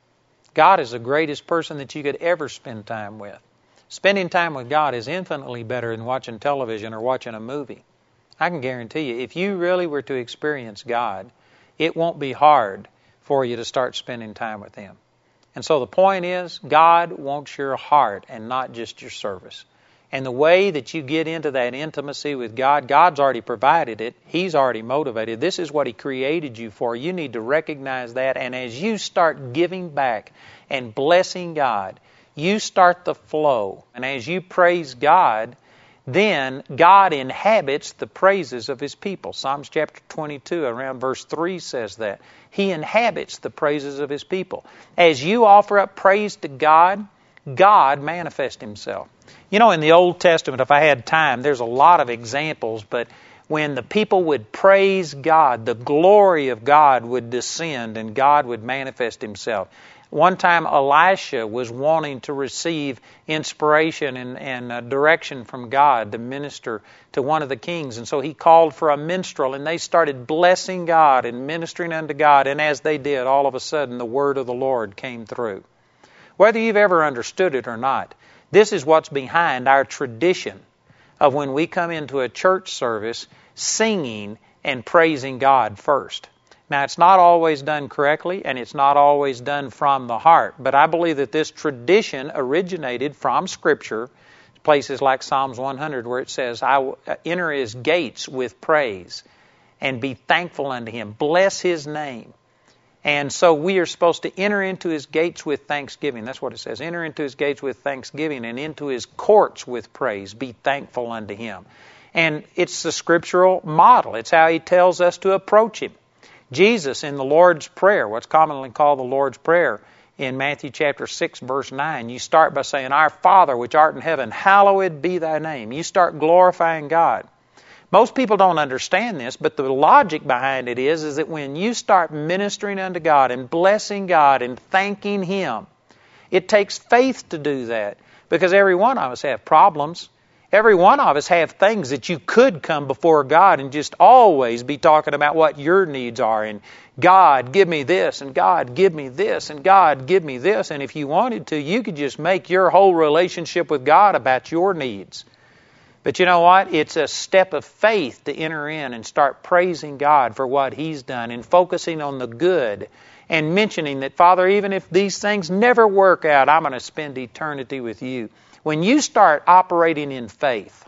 God is the greatest person that you could ever spend time with. Spending time with God is infinitely better than watching television or watching a movie. I can guarantee you, if you really were to experience God, it won't be hard for you to start spending time with Him. And so the point is, God wants your heart and not just your service. And the way that you get into that intimacy with God, God's already provided it. He's already motivated. This is what He created you for. You need to recognize that. And as you start giving back and blessing God, you start the flow. And as you praise God, then God inhabits the praises of His people. Psalms chapter 22, around verse 3 says that. He inhabits the praises of His people. As you offer up praise to God, God manifests Himself. You know, in the Old Testament, if I had time, there's a lot of examples, but when the people would praise God, the glory of God would descend and God would manifest Himself. One time Elisha was wanting to receive inspiration and direction from God to minister to one of the kings. And so he called for a minstrel, and they started blessing God and ministering unto God. And as they did, all of a sudden the word of the Lord came through. Whether you've ever understood it or not, this is what's behind our tradition of when we come into a church service singing and praising God first. Now, it's not always done correctly, and it's not always done from the heart. But I believe that this tradition originated from Scripture, places like Psalms 100, where it says, I will enter His gates with praise and be thankful unto Him. Bless His name. And so we are supposed to enter into His gates with thanksgiving. That's what it says. Enter into His gates with thanksgiving and into His courts with praise. Be thankful unto Him. And it's the scriptural model. It's how He tells us to approach Him. Jesus in the Lord's Prayer, what's commonly called the Lord's Prayer, in Matthew chapter 6, verse 9, you start by saying, Our Father which art in heaven, hallowed be Thy name. You start glorifying God. Most people don't understand this, but the logic behind it is that when you start ministering unto God and blessing God and thanking Him, it takes faith to do that, because every one of us have problems. Every one of us have things that you could come before God and just always be talking about what your needs are. And God, give me this, and God, give me this, and God, give me this. And if you wanted to, you could just make your whole relationship with God about your needs. But you know what? It's a step of faith to enter in and start praising God for what He's done and focusing on the good and mentioning that, Father, even if these things never work out, I'm going to spend eternity with You. When you start operating in faith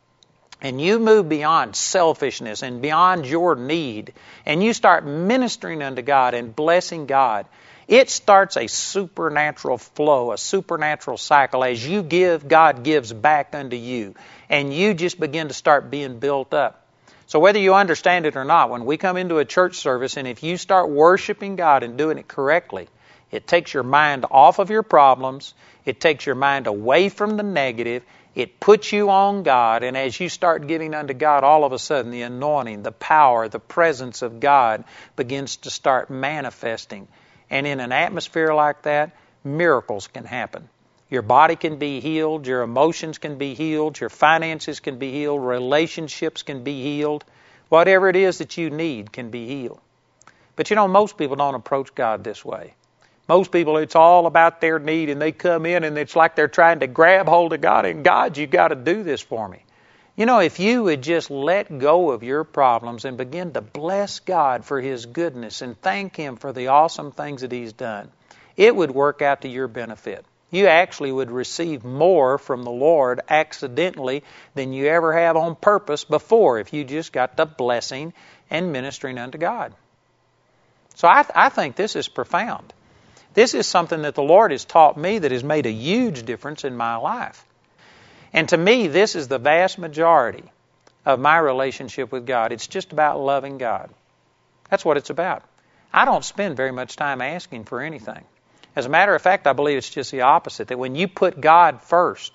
and you move beyond selfishness and beyond your need and you start ministering unto God and blessing God, it starts a supernatural flow, a supernatural cycle. As you give, God gives back unto you. And you just begin to start being built up. So whether you understand it or not, when we come into a church service and if you start worshiping God and doing it correctly, it takes your mind off of your problems. It takes your mind away from the negative. It puts you on God. And as you start giving unto God, all of a sudden the anointing, the power, the presence of God begins to start manifesting. And in an atmosphere like that, miracles can happen. Your body can be healed. Your emotions can be healed. Your finances can be healed. Relationships can be healed. Whatever it is that you need can be healed. But you know, most people don't approach God this way. Most people, it's all about their need, and they come in and it's like they're trying to grab hold of God, and God, you've got to do this for me. You know, if you would just let go of your problems and begin to bless God for His goodness and thank Him for the awesome things that He's done, it would work out to your benefit. You actually would receive more from the Lord accidentally than you ever have on purpose before if you just got the blessing and ministering unto God. So I think this is profound. This is something that the Lord has taught me that has made a huge difference in my life. And to me, this is the vast majority of my relationship with God. It's just about loving God. That's what it's about. I don't spend very much time asking for anything. As a matter of fact, I believe it's just the opposite, that when you put God first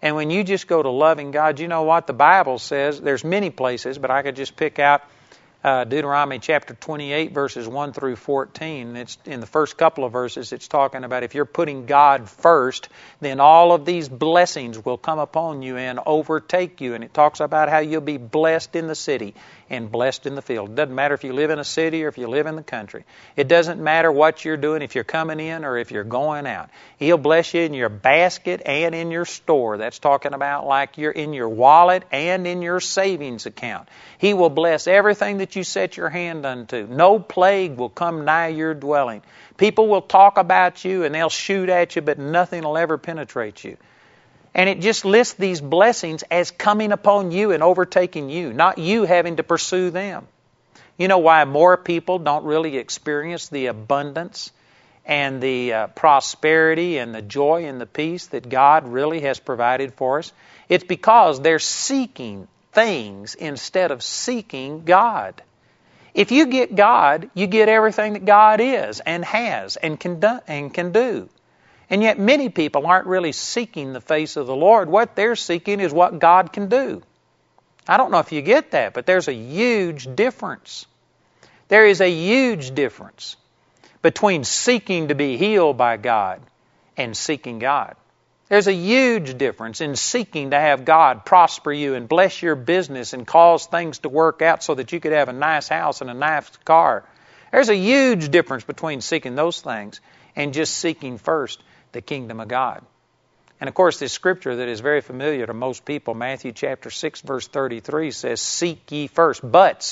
And when you just go to loving God, you know what the Bible says? There's many places, but I could just pick out Deuteronomy chapter 28, verses 1 through 14. It's in the first couple of verses, it's talking about if you're putting God first, then all of these blessings will come upon you and overtake you. And it talks about how you'll be blessed in the city and blessed in the field. It doesn't matter if you live in a city or if you live in the country. It doesn't matter what you're doing, if you're coming in or if you're going out. He'll bless you in your basket and in your store. That's talking about like you're in your wallet and in your savings account. He will bless everything that you set your hand unto. No plague will come nigh your dwelling. People will talk about you and they'll shoot at you, but nothing will ever penetrate you. And it just lists these blessings as coming upon you and overtaking you, not you having to pursue them. You know why more people don't really experience the abundance and the prosperity and the joy and the peace that God really has provided for us? It's because they're seeking things instead of seeking God. If you get God, you get everything that God is and has and can do. And yet many people aren't really seeking the face of the Lord. What they're seeking is what God can do. I don't know if you get that, but there's a huge difference. There is a huge difference between seeking to be healed by God and seeking God. There's a huge difference in seeking to have God prosper you and bless your business and cause things to work out so that you could have a nice house and a nice car. There's a huge difference between seeking those things and just seeking first the kingdom of God. And of course, this scripture that is very familiar to most people, Matthew chapter 6, verse 33, says, seek ye first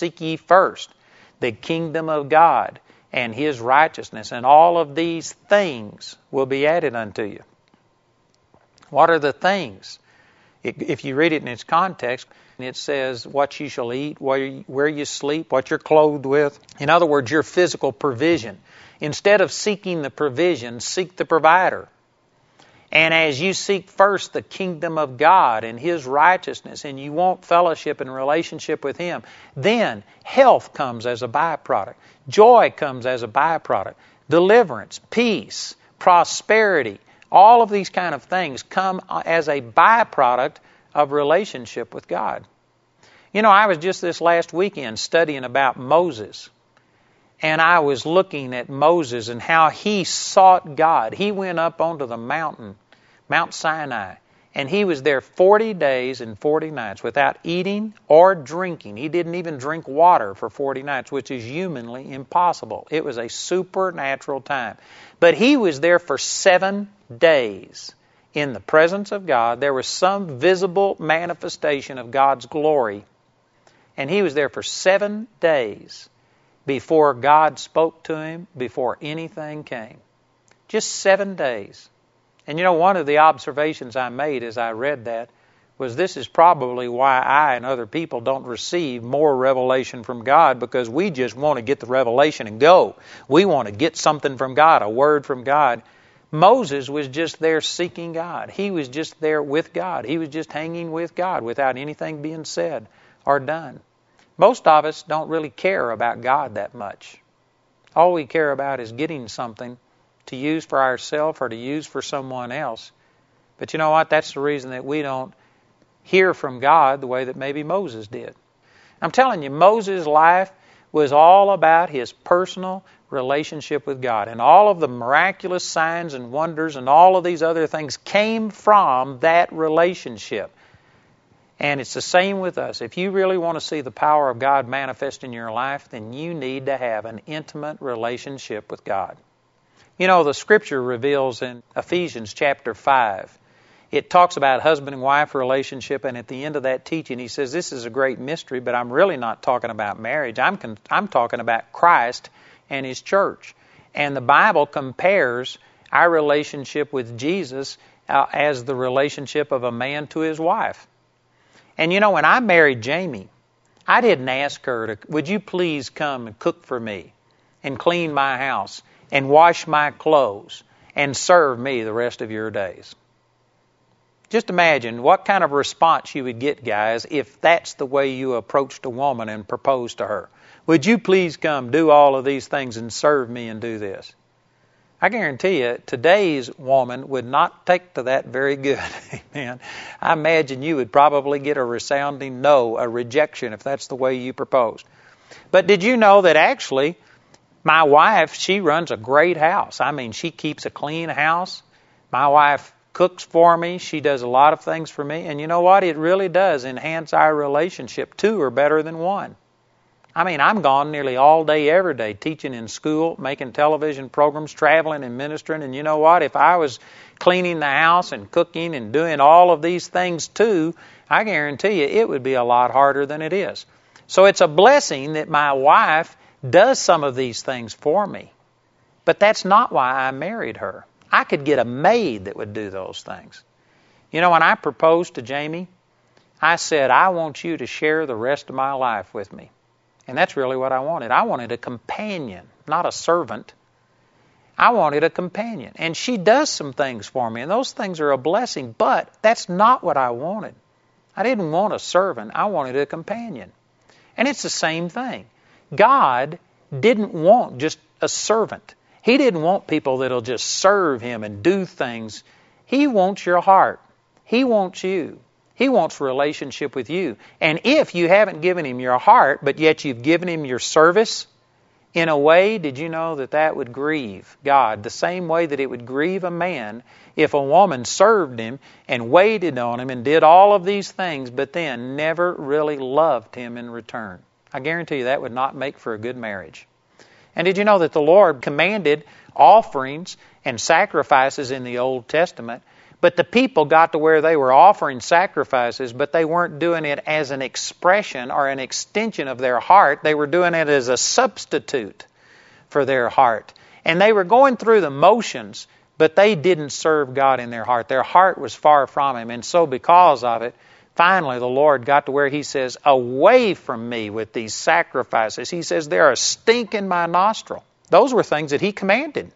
the kingdom of God and His righteousness, and all of these things will be added unto you. What are the things? If you read it in its context, it says what you shall eat, where you sleep, what you're clothed with. In other words, your physical provision. Instead of seeking the provision, seek the provider. And as you seek first the kingdom of God and His righteousness, and you want fellowship and relationship with Him, then health comes as a byproduct. Joy comes as a byproduct. Deliverance, peace, prosperity, all of these kind of things come as a byproduct of relationship with God. You know, I was just this last weekend studying about Moses. And I was looking at Moses and how he sought God. He went up onto the mountain, Mount Sinai, and he was there 40 days and 40 nights without eating or drinking. He didn't even drink water for 40 nights, which is humanly impossible. It was a supernatural time. But he was there for 7 days in the presence of God. There was some visible manifestation of God's glory. And he was there for 7 days before God spoke to him, before anything came. Just 7 days. And you know, one of the observations I made as I read that was this is probably why I and other people don't receive more revelation from God, because we just want to get the revelation and go. We want to get something from God, a word from God. Moses was just there seeking God. He was just there with God. He was just hanging with God without anything being said or done. Most of us don't really care about God that much. All we care about is getting something to use for ourselves or to use for someone else. But you know what? That's the reason that we don't hear from God the way that maybe Moses did. I'm telling you, Moses' life was all about his personal relationship with God. And all of the miraculous signs and wonders and all of these other things came from that relationship. And it's the same with us. If you really want to see the power of God manifest in your life, then you need to have an intimate relationship with God. You know, the Scripture reveals in Ephesians chapter 5, it talks about husband and wife relationship, and at the end of that teaching, he says, this is a great mystery, but I'm really not talking about marriage. I'm talking about Christ and His church. And the Bible compares our relationship with Jesus as the relationship of a man to his wife. And you know, when I married Jamie, I didn't ask her would you please come and cook for me and clean my house and wash my clothes and serve me the rest of your days. Just imagine what kind of response you would get, guys, if that's the way you approached a woman and proposed to her. Would you please come do all of these things and serve me and do this? I guarantee you, today's woman would not take to that very good. Amen. I imagine you would probably get a resounding no, a rejection, if that's the way you proposed. But did you know that actually my wife, she runs a great house. I mean, she keeps a clean house. My wife cooks for me. She does a lot of things for me. And you know what? It really does enhance our relationship. Two are better than one. I mean, I'm gone nearly all day, every day, teaching in school, making television programs, traveling and ministering. And you know what? If I was cleaning the house and cooking and doing all of these things too, I guarantee you it would be a lot harder than it is. So it's a blessing that my wife does some of these things for me. But that's not why I married her. I could get a maid that would do those things. You know, when I proposed to Jamie, I said, I want you to share the rest of my life with me. And that's really what I wanted. I wanted a companion, not a servant. I wanted a companion. And she does some things for me, and those things are a blessing, but that's not what I wanted. I didn't want a servant. I wanted a companion. And it's the same thing. God didn't want just a servant. He didn't want people that'll just serve Him and do things. He wants your heart. He wants you. He wants a relationship with you. And if you haven't given Him your heart, but yet you've given Him your service, in a way, did you know that that would grieve God? The same way that it would grieve a man if a woman served him and waited on him and did all of these things, but then never really loved him in return. I guarantee you that would not make for a good marriage. And did you know that the Lord commanded offerings and sacrifices in the Old Testament? But the people got to where they were offering sacrifices, but they weren't doing it as an expression or an extension of their heart. They were doing it as a substitute for their heart. And they were going through the motions, but they didn't serve God in their heart. Their heart was far from Him. And so because of it, finally the Lord got to where He says, away from me with these sacrifices. He says, they're a stink in my nostril. Those were things that He commanded.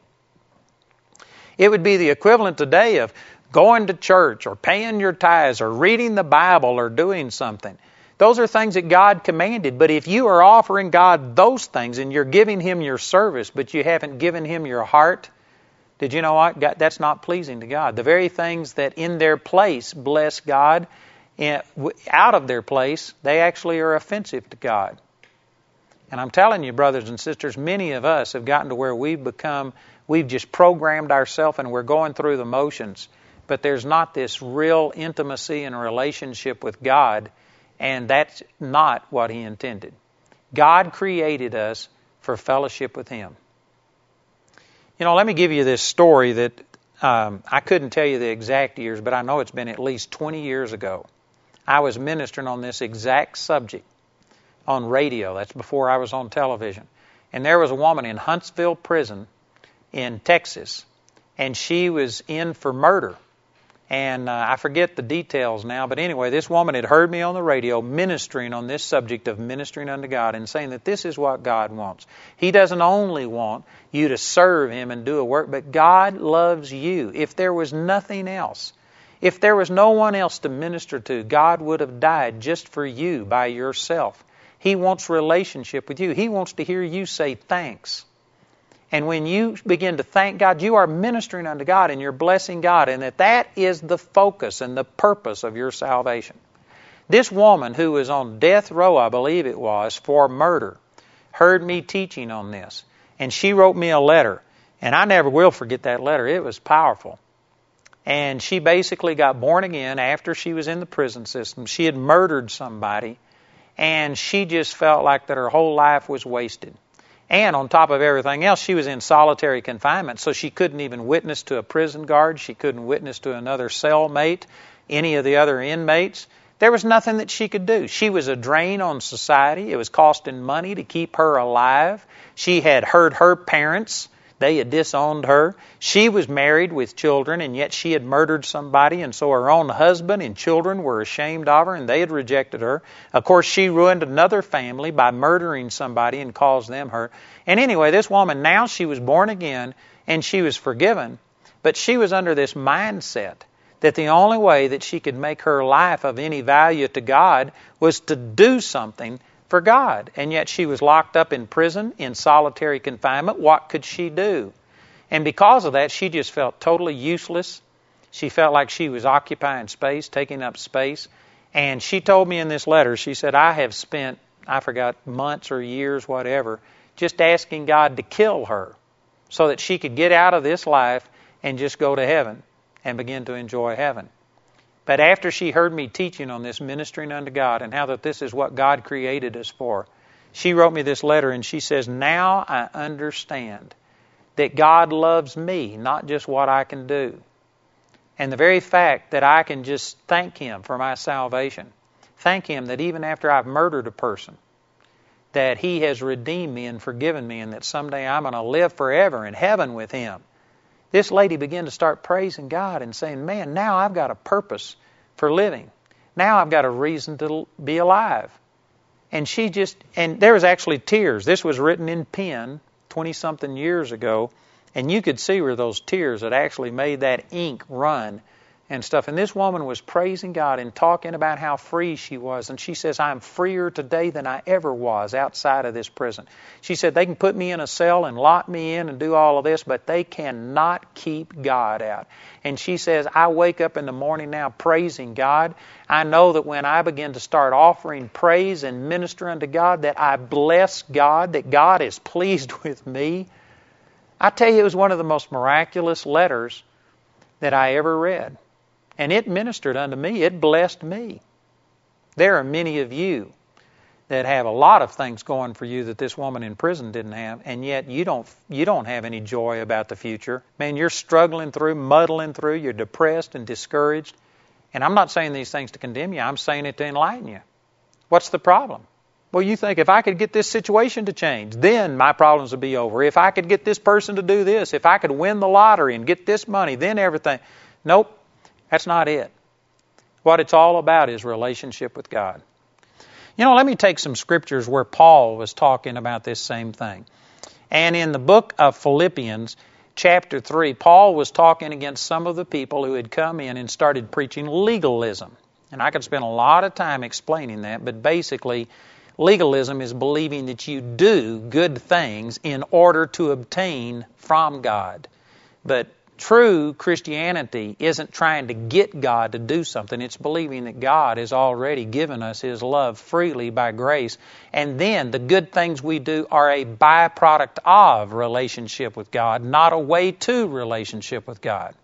It would be the equivalent today of going to church or paying your tithes or reading the Bible or doing something. Those are things that God commanded. But if you are offering God those things and you're giving Him your service, but you haven't given Him your heart, did you know what? That's not pleasing to God. The very things that in their place bless God, out of their place, they actually are offensive to God. And I'm telling you, brothers and sisters, many of us have gotten to where we've just programmed ourselves and we're going through the motions. But there's not this real intimacy and relationship with God, and that's not what He intended. God created us for fellowship with Him. You know, let me give you this story that I couldn't tell you the exact years, but I know it's been at least 20 years ago. I was ministering on this exact subject on radio. That's before I was on television. And there was a woman in Huntsville Prison in Texas, and she was in for murder. And I forget the details now, but anyway, this woman had heard me on the radio ministering on this subject of ministering unto God and saying that this is what God wants. He doesn't only want you to serve Him and do a work, but God loves you. If there was nothing else, if there was no one else to minister to, God would have died just for you by yourself. He wants relationship with you. He wants to hear you say thanks. And when you begin to thank God, you are ministering unto God and you're blessing God, and that is the focus and the purpose of your salvation. This woman who was on death row, I believe it was, for murder, heard me teaching on this. And she wrote me a letter. And I never will forget that letter. It was powerful. And she basically got born again after she was in the prison system. She had murdered somebody, and she just felt like that her whole life was wasted. And on top of everything else, she was in solitary confinement, so she couldn't even witness to a prison guard. She couldn't witness to another cellmate, any of the other inmates. There was nothing that she could do. She was a drain on society. It was costing money to keep her alive. She had hurt her parents. They had disowned her. She was married with children, and yet she had murdered somebody, and so her own husband and children were ashamed of her, and they had rejected her. Of course, she ruined another family by murdering somebody and caused them hurt. And anyway, this woman, now she was born again, and she was forgiven, but she was under this mindset that the only way that she could make her life of any value to God was to do something for God. And yet she was locked up in prison, in solitary confinement. What could she do? And because of that, she just felt totally useless. She felt like she was occupying space, taking up space. And she told me in this letter, she said, I have spent, I forgot, months or years, whatever, just asking God to kill her so that she could get out of this life and just go to heaven and begin to enjoy heaven. But after she heard me teaching on this, ministering unto God, and how that this is what God created us for, she wrote me this letter and she says, now I understand that God loves me, not just what I can do. And the very fact that I can just thank Him for my salvation, thank Him that even after I've murdered a person, that He has redeemed me and forgiven me, and that someday I'm going to live forever in heaven with Him. This lady began to start praising God and saying, man, now I've got a purpose for living. Now I've got a reason to be alive. And and there was actually tears. This was written in pen 20-something years ago, and you could see where those tears had actually made that ink run and stuff. And this woman was praising God and talking about how free she was. And she says, I'm freer today than I ever was outside of this prison. She said, they can put me in a cell and lock me in and do all of this, but they cannot keep God out. And she says, I wake up in the morning now praising God. I know that when I begin to start offering praise and minister unto God, that I bless God, that God is pleased with me. I tell you, it was one of the most miraculous letters that I ever read. And it ministered unto me. It blessed me. There are many of you that have a lot of things going for you that this woman in prison didn't have, and yet you don't have any joy about the future. Man, you're struggling through, muddling through, you're depressed and discouraged. And I'm not saying these things to condemn you. I'm saying it to enlighten you. What's the problem? Well, you think, if I could get this situation to change, then my problems would be over. If I could get this person to do this, if I could win the lottery and get this money, then everything. Nope, that's not it. What it's all about is relationship with God. You know, let me take some scriptures where Paul was talking about this same thing. And in the book of Philippians, chapter 3, Paul was talking against some of the people who had come in and started preaching legalism. And I could spend a lot of time explaining that, but basically, legalism is believing that you do good things in order to obtain from God. But true Christianity isn't trying to get God to do something. It's believing that God has already given us His love freely by grace. And then the good things we do are a byproduct of relationship with God, not a way to relationship with God.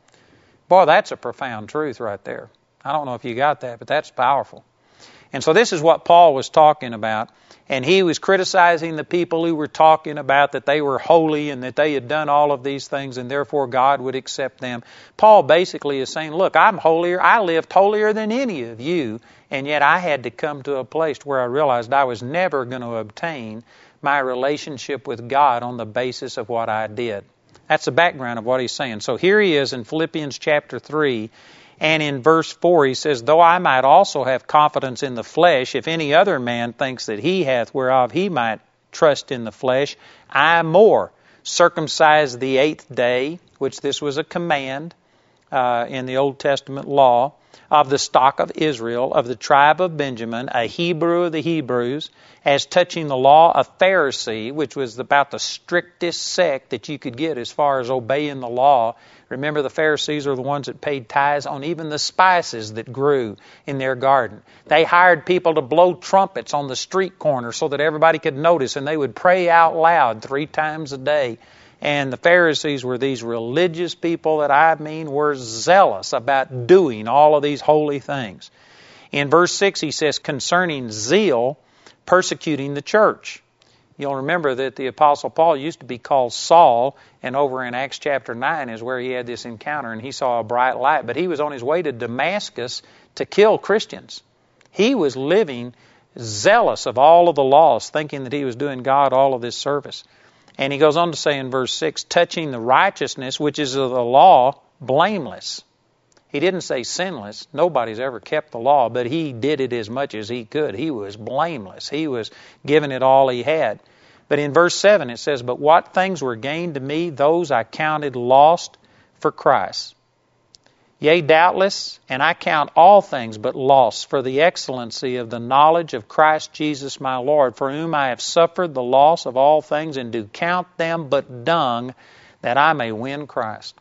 Boy, that's a profound truth right there. I don't know if you got that, but that's powerful. And so this is what Paul was talking about. And he was criticizing the people who were talking about that they were holy and that they had done all of these things and therefore God would accept them. Paul basically is saying, look, I'm holier. I lived holier than any of you. And yet I had to come to a place where I realized I was never going to obtain my relationship with God on the basis of what I did. That's the background of what he's saying. So here he is in Philippians chapter 3. And in verse 4 he says, though I might also have confidence in the flesh, if any other man thinks that he hath whereof he might trust in the flesh, I more circumcised the 8th day, which this was a command in the Old Testament law, of the stock of Israel, of the tribe of Benjamin, a Hebrew of the Hebrews, as touching the law, a Pharisee, which was about the strictest sect that you could get as far as obeying the law. Remember, the Pharisees are the ones that paid tithes on even the spices that grew in their garden. They hired people to blow trumpets on the street corner so that everybody could notice, and they would pray out loud 3 times a day. And the Pharisees were these religious people that were zealous about doing all of these holy things. In verse 6 he says, concerning zeal, persecuting the church. You'll remember that the Apostle Paul used to be called Saul, and over in Acts chapter 9 is where he had this encounter and he saw a bright light. But he was on his way to Damascus to kill Christians. He was living zealous of all of the laws, thinking that he was doing God all of this service. And he goes on to say in verse 6, touching the righteousness which is of the law, blameless. He didn't say sinless. Nobody's ever kept the law, but he did it as much as he could. He was blameless. He was giving it all he had. But in verse 7 it says, but what things were gained to me, those I counted lost for Christ. Yea, doubtless, and I count all things but loss for the excellency of the knowledge of Christ Jesus my Lord, for whom I have suffered the loss of all things, and do count them but dung, that I may win Christ.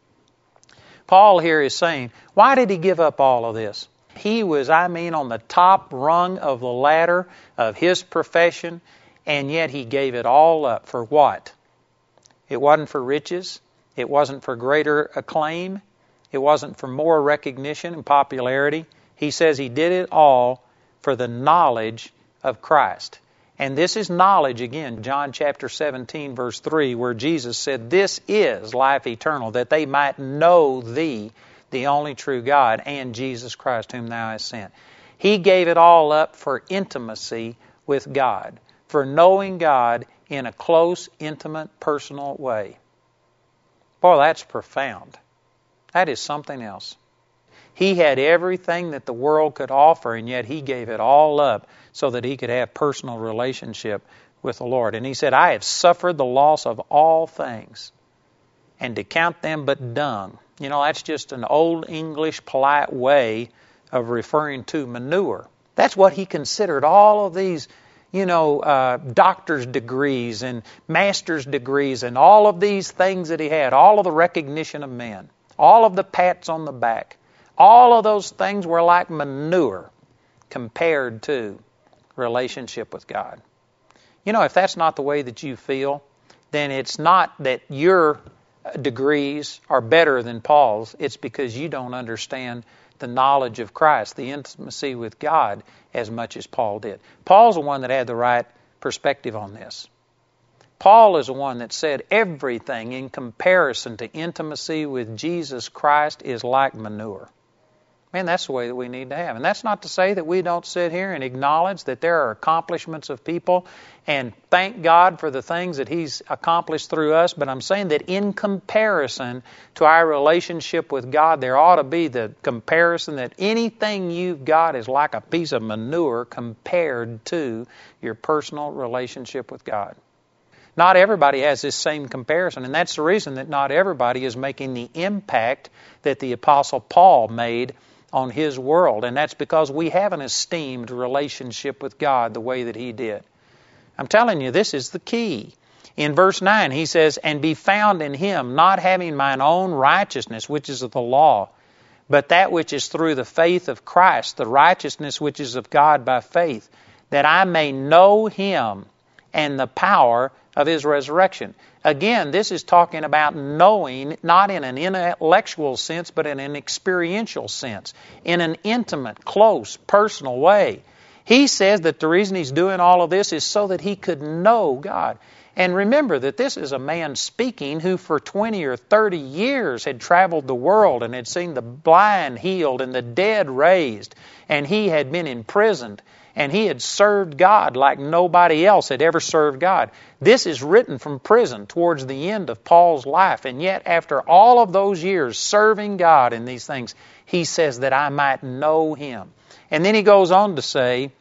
Paul here is saying, why did he give up all of this? He was, on the top rung of the ladder of his profession, and yet he gave it all up. For what? It wasn't for riches. It wasn't for greater acclaim. It wasn't for more recognition and popularity. He says he did it all for the knowledge of Christ. And this is knowledge, again, John chapter 17, verse 3, where Jesus said, this is life eternal, that they might know Thee, the only true God, and Jesus Christ, whom Thou hast sent. He gave it all up for intimacy with God, for knowing God in a close, intimate, personal way. Boy, that's profound. That is something else. He had everything that the world could offer, and yet he gave it all up so that he could have personal relationship with the Lord. And he said, I have suffered the loss of all things, and to count them but dung. You know, that's just an old English polite way of referring to manure. That's what he considered all of these, doctor's degrees and master's degrees and all of these things that he had, all of the recognition of men, all of the pats on the back. All of those things were like manure compared to relationship with God. You know, if that's not the way that you feel, then it's not that your degrees are better than Paul's. It's because you don't understand the knowledge of Christ, the intimacy with God, as much as Paul did. Paul's the one that had the right perspective on this. Paul is the one that said everything in comparison to intimacy with Jesus Christ is like manure. Man, that's the way that we need to have. And that's not to say that we don't sit here and acknowledge that there are accomplishments of people and thank God for the things that He's accomplished through us. But I'm saying that in comparison to our relationship with God, there ought to be the comparison that anything you've got is like a piece of manure compared to your personal relationship with God. Not everybody has this same comparison, and that's the reason that not everybody is making the impact that the Apostle Paul made on his world, and that's because we have an esteemed relationship with God the way that he did. I'm telling you, this is the key. In verse 9, he says, and be found in Him, not having mine own righteousness, which is of the law, but that which is through the faith of Christ, the righteousness which is of God by faith, that I may know Him and the power of His resurrection. Again, this is talking about knowing, not in an intellectual sense, but in an experiential sense, in an intimate, close, personal way. He says that the reason he's doing all of this is so that he could know God. And remember that this is a man speaking who for 20 or 30 years had traveled the world and had seen the blind healed and the dead raised, and he had been imprisoned. And he had served God like nobody else had ever served God. This is written from prison towards the end of Paul's life. And yet, after all of those years serving God in these things, he says that I might know Him. And then he goes on to say,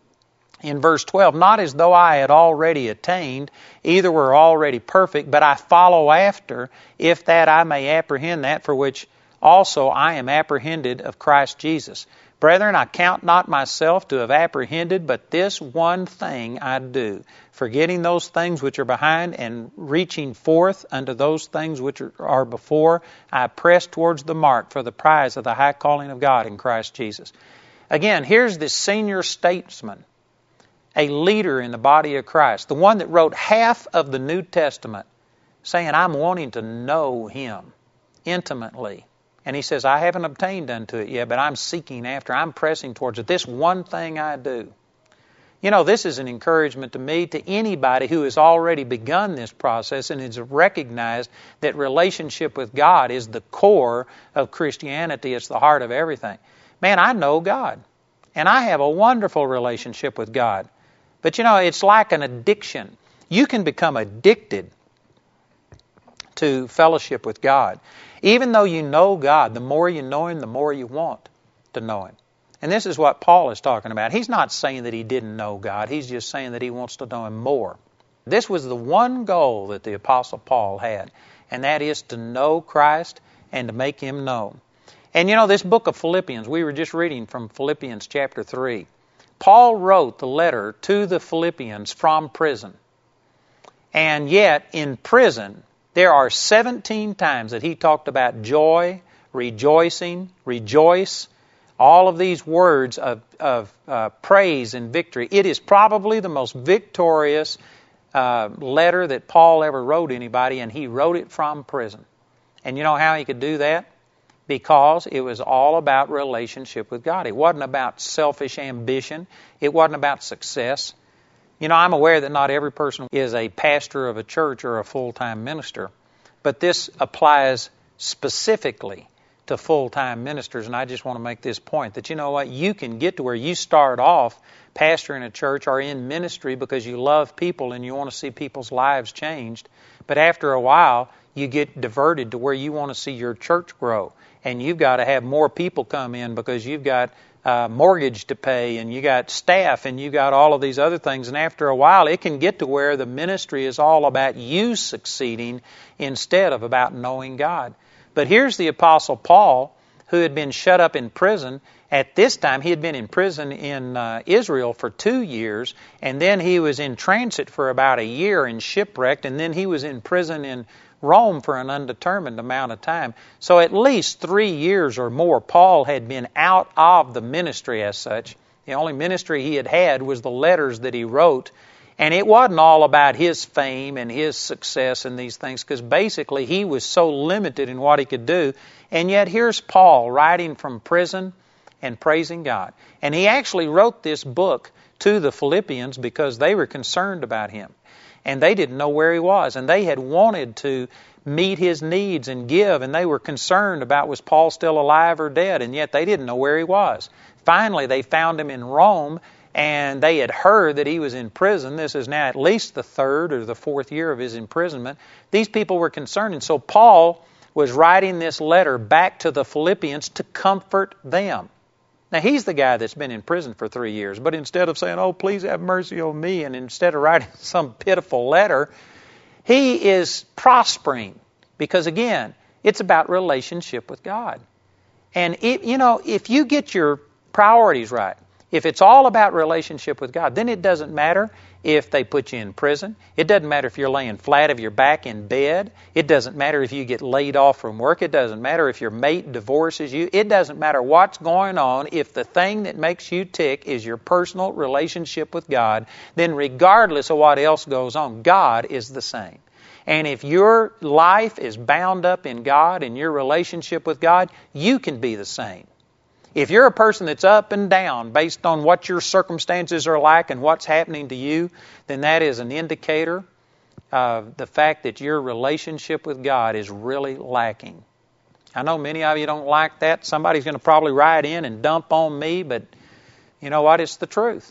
in verse 12, not as though I had already attained, either were already perfect, but I follow after, if that I may apprehend that for which also I am apprehended of Christ Jesus. Brethren, I count not myself to have apprehended, but this one thing I do, forgetting those things which are behind and reaching forth unto those things which are before, I press towards the mark for the prize of the high calling of God in Christ Jesus. Again, here's this senior statesman, a leader in the body of Christ, the one that wrote half of the New Testament, saying, I'm wanting to know Him intimately. And he says, I haven't obtained unto it yet, but I'm seeking after, I'm pressing towards it. This one thing I do. You know, this is an encouragement to me, to anybody who has already begun this process and has recognized that relationship with God is the core of Christianity. It's the heart of everything. Man, I know God, and I have a wonderful relationship with God. But you know, it's like an addiction. You can become addicted to fellowship with God. Even though you know God, the more you know Him, the more you want to know Him. And this is what Paul is talking about. He's not saying that he didn't know God. He's just saying that he wants to know Him more. This was the one goal that the Apostle Paul had, and that is to know Christ and to make Him known. And you know, this book of Philippians, we were just reading from Philippians chapter 3. Paul wrote the letter to the Philippians from prison. And yet, in prison, There are 17 times that he talked about joy, rejoicing, rejoice, all of these words of praise and victory. It is probably the most victorious letter that Paul ever wrote anybody, and he wrote it from prison. And you know how he could do that? Because it was all about relationship with God. It wasn't about selfish ambition. It wasn't about success. You know, I'm aware that not every person is a pastor of a church or a full-time minister, but this applies specifically to full-time ministers, and I just want to make this point, that you know what, you can get to where you start off pastoring a church or in ministry because you love people and you want to see people's lives changed, but after a while, you get diverted to where you want to see your church grow, and you've got to have more people come in because you've got mortgage to pay, and you got staff, and you got all of these other things, and after a while, it can get to where the ministry is all about you succeeding instead of about knowing God. But here's the Apostle Paul, who had been shut up in prison. At this time, he had been in prison in Israel for 2 years, and then he was in transit for about a year and shipwrecked, and then he was in prison in Rome for an undetermined amount of time. So at least 3 years or more, Paul had been out of the ministry as such. The only ministry he had was the letters that he wrote. And it wasn't all about his fame and his success and these things, because basically he was so limited in what he could do. And yet here's Paul writing from prison and praising God. And he actually wrote this book to the Philippians because they were concerned about him. And they didn't know where he was. And they had wanted to meet his needs and give. And they were concerned about, was Paul still alive or dead? And yet they didn't know where he was. Finally, they found him in Rome. And they had heard that he was in prison. This is now at least the 3rd or the 4th year of his imprisonment. These people were concerned. And so Paul was writing this letter back to the Philippians to comfort them. Now, he's the guy that's been in prison for 3 years. But instead of saying, oh, please have mercy on me, and instead of writing some pitiful letter, he is prospering. Because, again, it's about relationship with God. And, if you get your priorities right, if it's all about relationship with God, then it doesn't matter if they put you in prison. It doesn't matter if you're laying flat of your back in bed. It doesn't matter if you get laid off from work. It doesn't matter if your mate divorces you. It doesn't matter what's going on. If the thing that makes you tick is your personal relationship with God, then regardless of what else goes on, God is the same. And if your life is bound up in God and your relationship with God, you can be the same. If you're a person that's up and down based on what your circumstances are like and what's happening to you, then that is an indicator of the fact that your relationship with God is really lacking. I know many of you don't like that. Somebody's going to probably write in and dump on me, but you know what? It's the truth.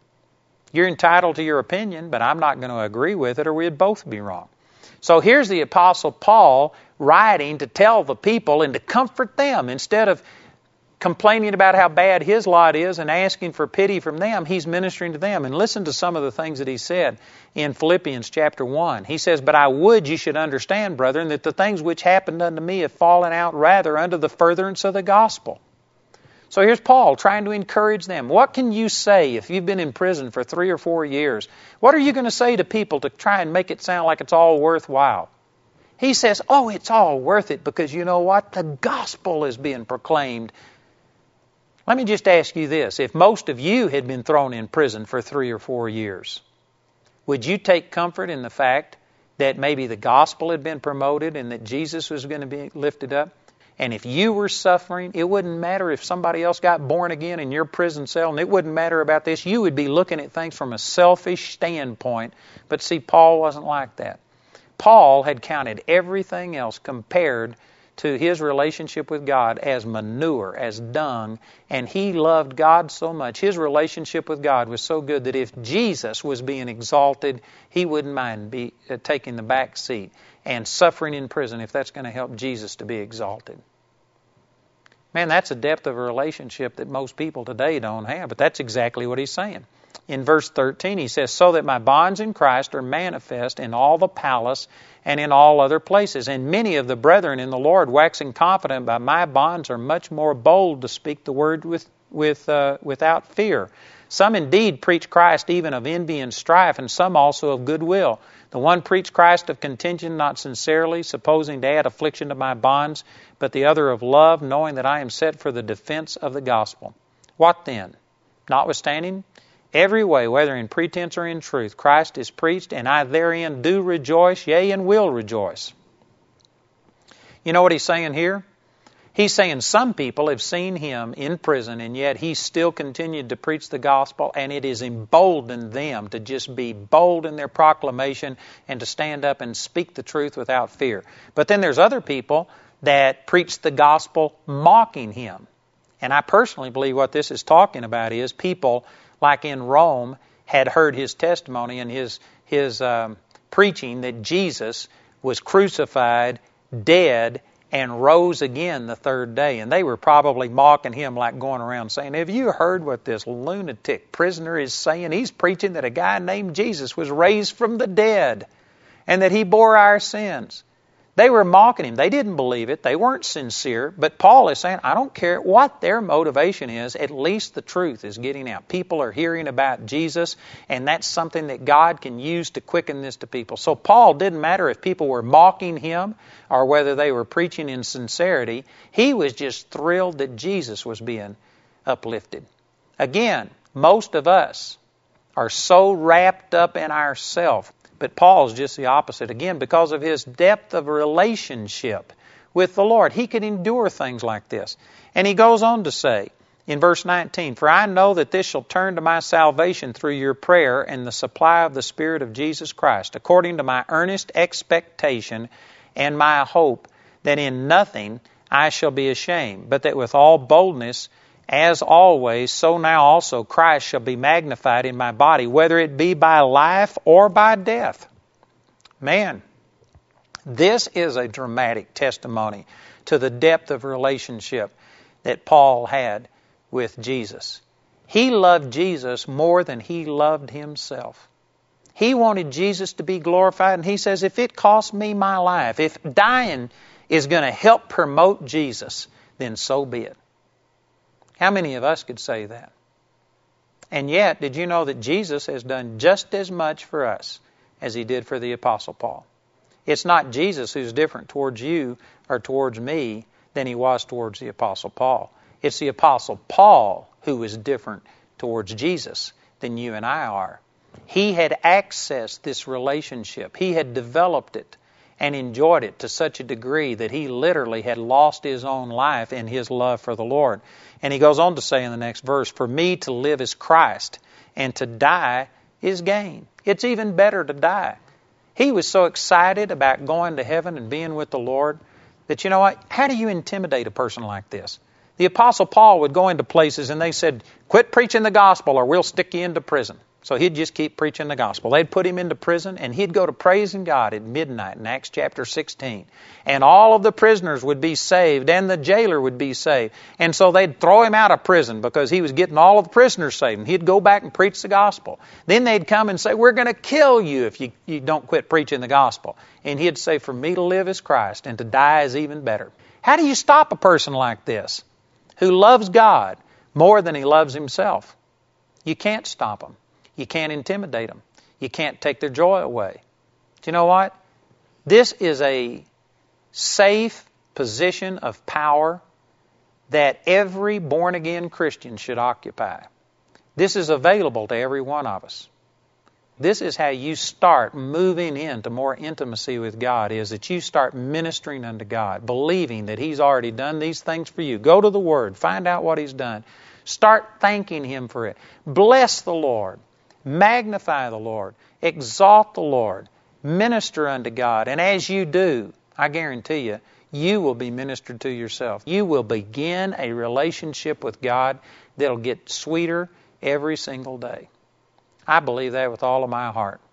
You're entitled to your opinion, but I'm not going to agree with it or we'd both be wrong. So here's the Apostle Paul writing to tell the people and to comfort them instead of complaining about how bad his lot is and asking for pity from them. He's ministering to them. And listen to some of the things that he said in Philippians chapter 1. He says, but I would you should understand, brethren, that the things which happened unto me have fallen out rather unto the furtherance of the gospel. So here's Paul trying to encourage them. What can you say if you've been in prison for 3 or 4 years? What are you going to say to people to try and make it sound like it's all worthwhile? He says, oh, it's all worth it because you know what? The gospel is being proclaimed. Let me just ask you this. If most of you had been thrown in prison for 3 or 4 years, would you take comfort in the fact that maybe the gospel had been promoted and that Jesus was going to be lifted up? And if you were suffering, it wouldn't matter if somebody else got born again in your prison cell, and it wouldn't matter about this. You would be looking at things from a selfish standpoint. But see, Paul wasn't like that. Paul had counted everything else compared to his relationship with God as manure, as dung, and he loved God so much. His relationship with God was so good that if Jesus was being exalted, he wouldn't mind taking the back seat and suffering in prison if that's going to help Jesus to be exalted. Man, that's a depth of a relationship that most people today don't have, but that's exactly what he's saying. In verse 13, he says, so that my bonds in Christ are manifest in all the palace and in all other places. And many of the brethren in the Lord, waxing confident by my bonds, are much more bold to speak the word with without fear. Some indeed preach Christ even of envy and strife, and some also of goodwill. The one preached Christ of contention, not sincerely, supposing to add affliction to my bonds, but the other of love, knowing that I am set for the defense of the gospel. What then? Notwithstanding, every way, whether in pretense or in truth, Christ is preached, and I therein do rejoice, yea, and will rejoice. You know what he's saying here? He's saying some people have seen him in prison, and yet he still continued to preach the gospel, and it has emboldened them to just be bold in their proclamation and to stand up and speak the truth without fear. But then there's other people that preach the gospel mocking him. And I personally believe what this is talking about is people like in Rome had heard his testimony and his preaching that Jesus was crucified, dead, and rose again the third day. And they were probably mocking him, like going around saying, have you heard what this lunatic prisoner is saying? He's preaching that a guy named Jesus was raised from the dead and that he bore our sins. They were mocking him. They didn't believe it. They weren't sincere. But Paul is saying, I don't care what their motivation is, at least the truth is getting out. People are hearing about Jesus, and that's something that God can use to quicken this to people. So Paul didn't matter if people were mocking him or whether they were preaching in sincerity. He was just thrilled that Jesus was being uplifted. Again, most of us are so wrapped up in ourselves. But Paul's just the opposite. Again, because of his depth of relationship with the Lord, he could endure things like this. And he goes on to say in verse 19, for I know that this shall turn to my salvation through your prayer and the supply of the Spirit of Jesus Christ, according to my earnest expectation and my hope that in nothing I shall be ashamed, but that with all boldness, as always, so now also Christ shall be magnified in my body, whether it be by life or by death. Man, this is a dramatic testimony to the depth of relationship that Paul had with Jesus. He loved Jesus more than he loved himself. He wanted Jesus to be glorified, and he says, if it costs me my life, if dying is going to help promote Jesus, then so be it. How many of us could say that? And yet, did you know that Jesus has done just as much for us as he did for the Apostle Paul? It's not Jesus who's different towards you or towards me than he was towards the Apostle Paul. It's the Apostle Paul who is different towards Jesus than you and I are. He had accessed this relationship. He had developed it and enjoyed it to such a degree that he literally had lost his own life in his love for the Lord. And he goes on to say in the next verse, for me to live is Christ, and to die is gain. It's even better to die. He was so excited about going to heaven and being with the Lord that, you know what, how do you intimidate a person like this? The Apostle Paul would go into places and they said, quit preaching the gospel or we'll stick you into prison. So he'd just keep preaching the gospel. They'd put him into prison, and he'd go to praising God at midnight in Acts chapter 16. And all of the prisoners would be saved, and the jailer would be saved. And so they'd throw him out of prison because he was getting all of the prisoners saved. And he'd go back and preach the gospel. Then they'd come and say, we're going to kill you if you don't quit preaching the gospel. And he'd say, for me to live is Christ, and to die is even better. How do you stop a person like this who loves God more than he loves himself? You can't stop him. You can't intimidate them. You can't take their joy away. Do you know what? This is a safe position of power that every born-again Christian should occupy. This is available to every one of us. This is how you start moving into more intimacy with God, is that you start ministering unto God, believing that He's already done these things for you. Go to the Word. Find out what He's done. Start thanking Him for it. Bless the Lord. Magnify the Lord. Exalt the Lord. Minister unto God. And as you do, I guarantee you, you will be ministered to yourself. You will begin a relationship with God that'll get sweeter every single day. I believe that with all of my heart.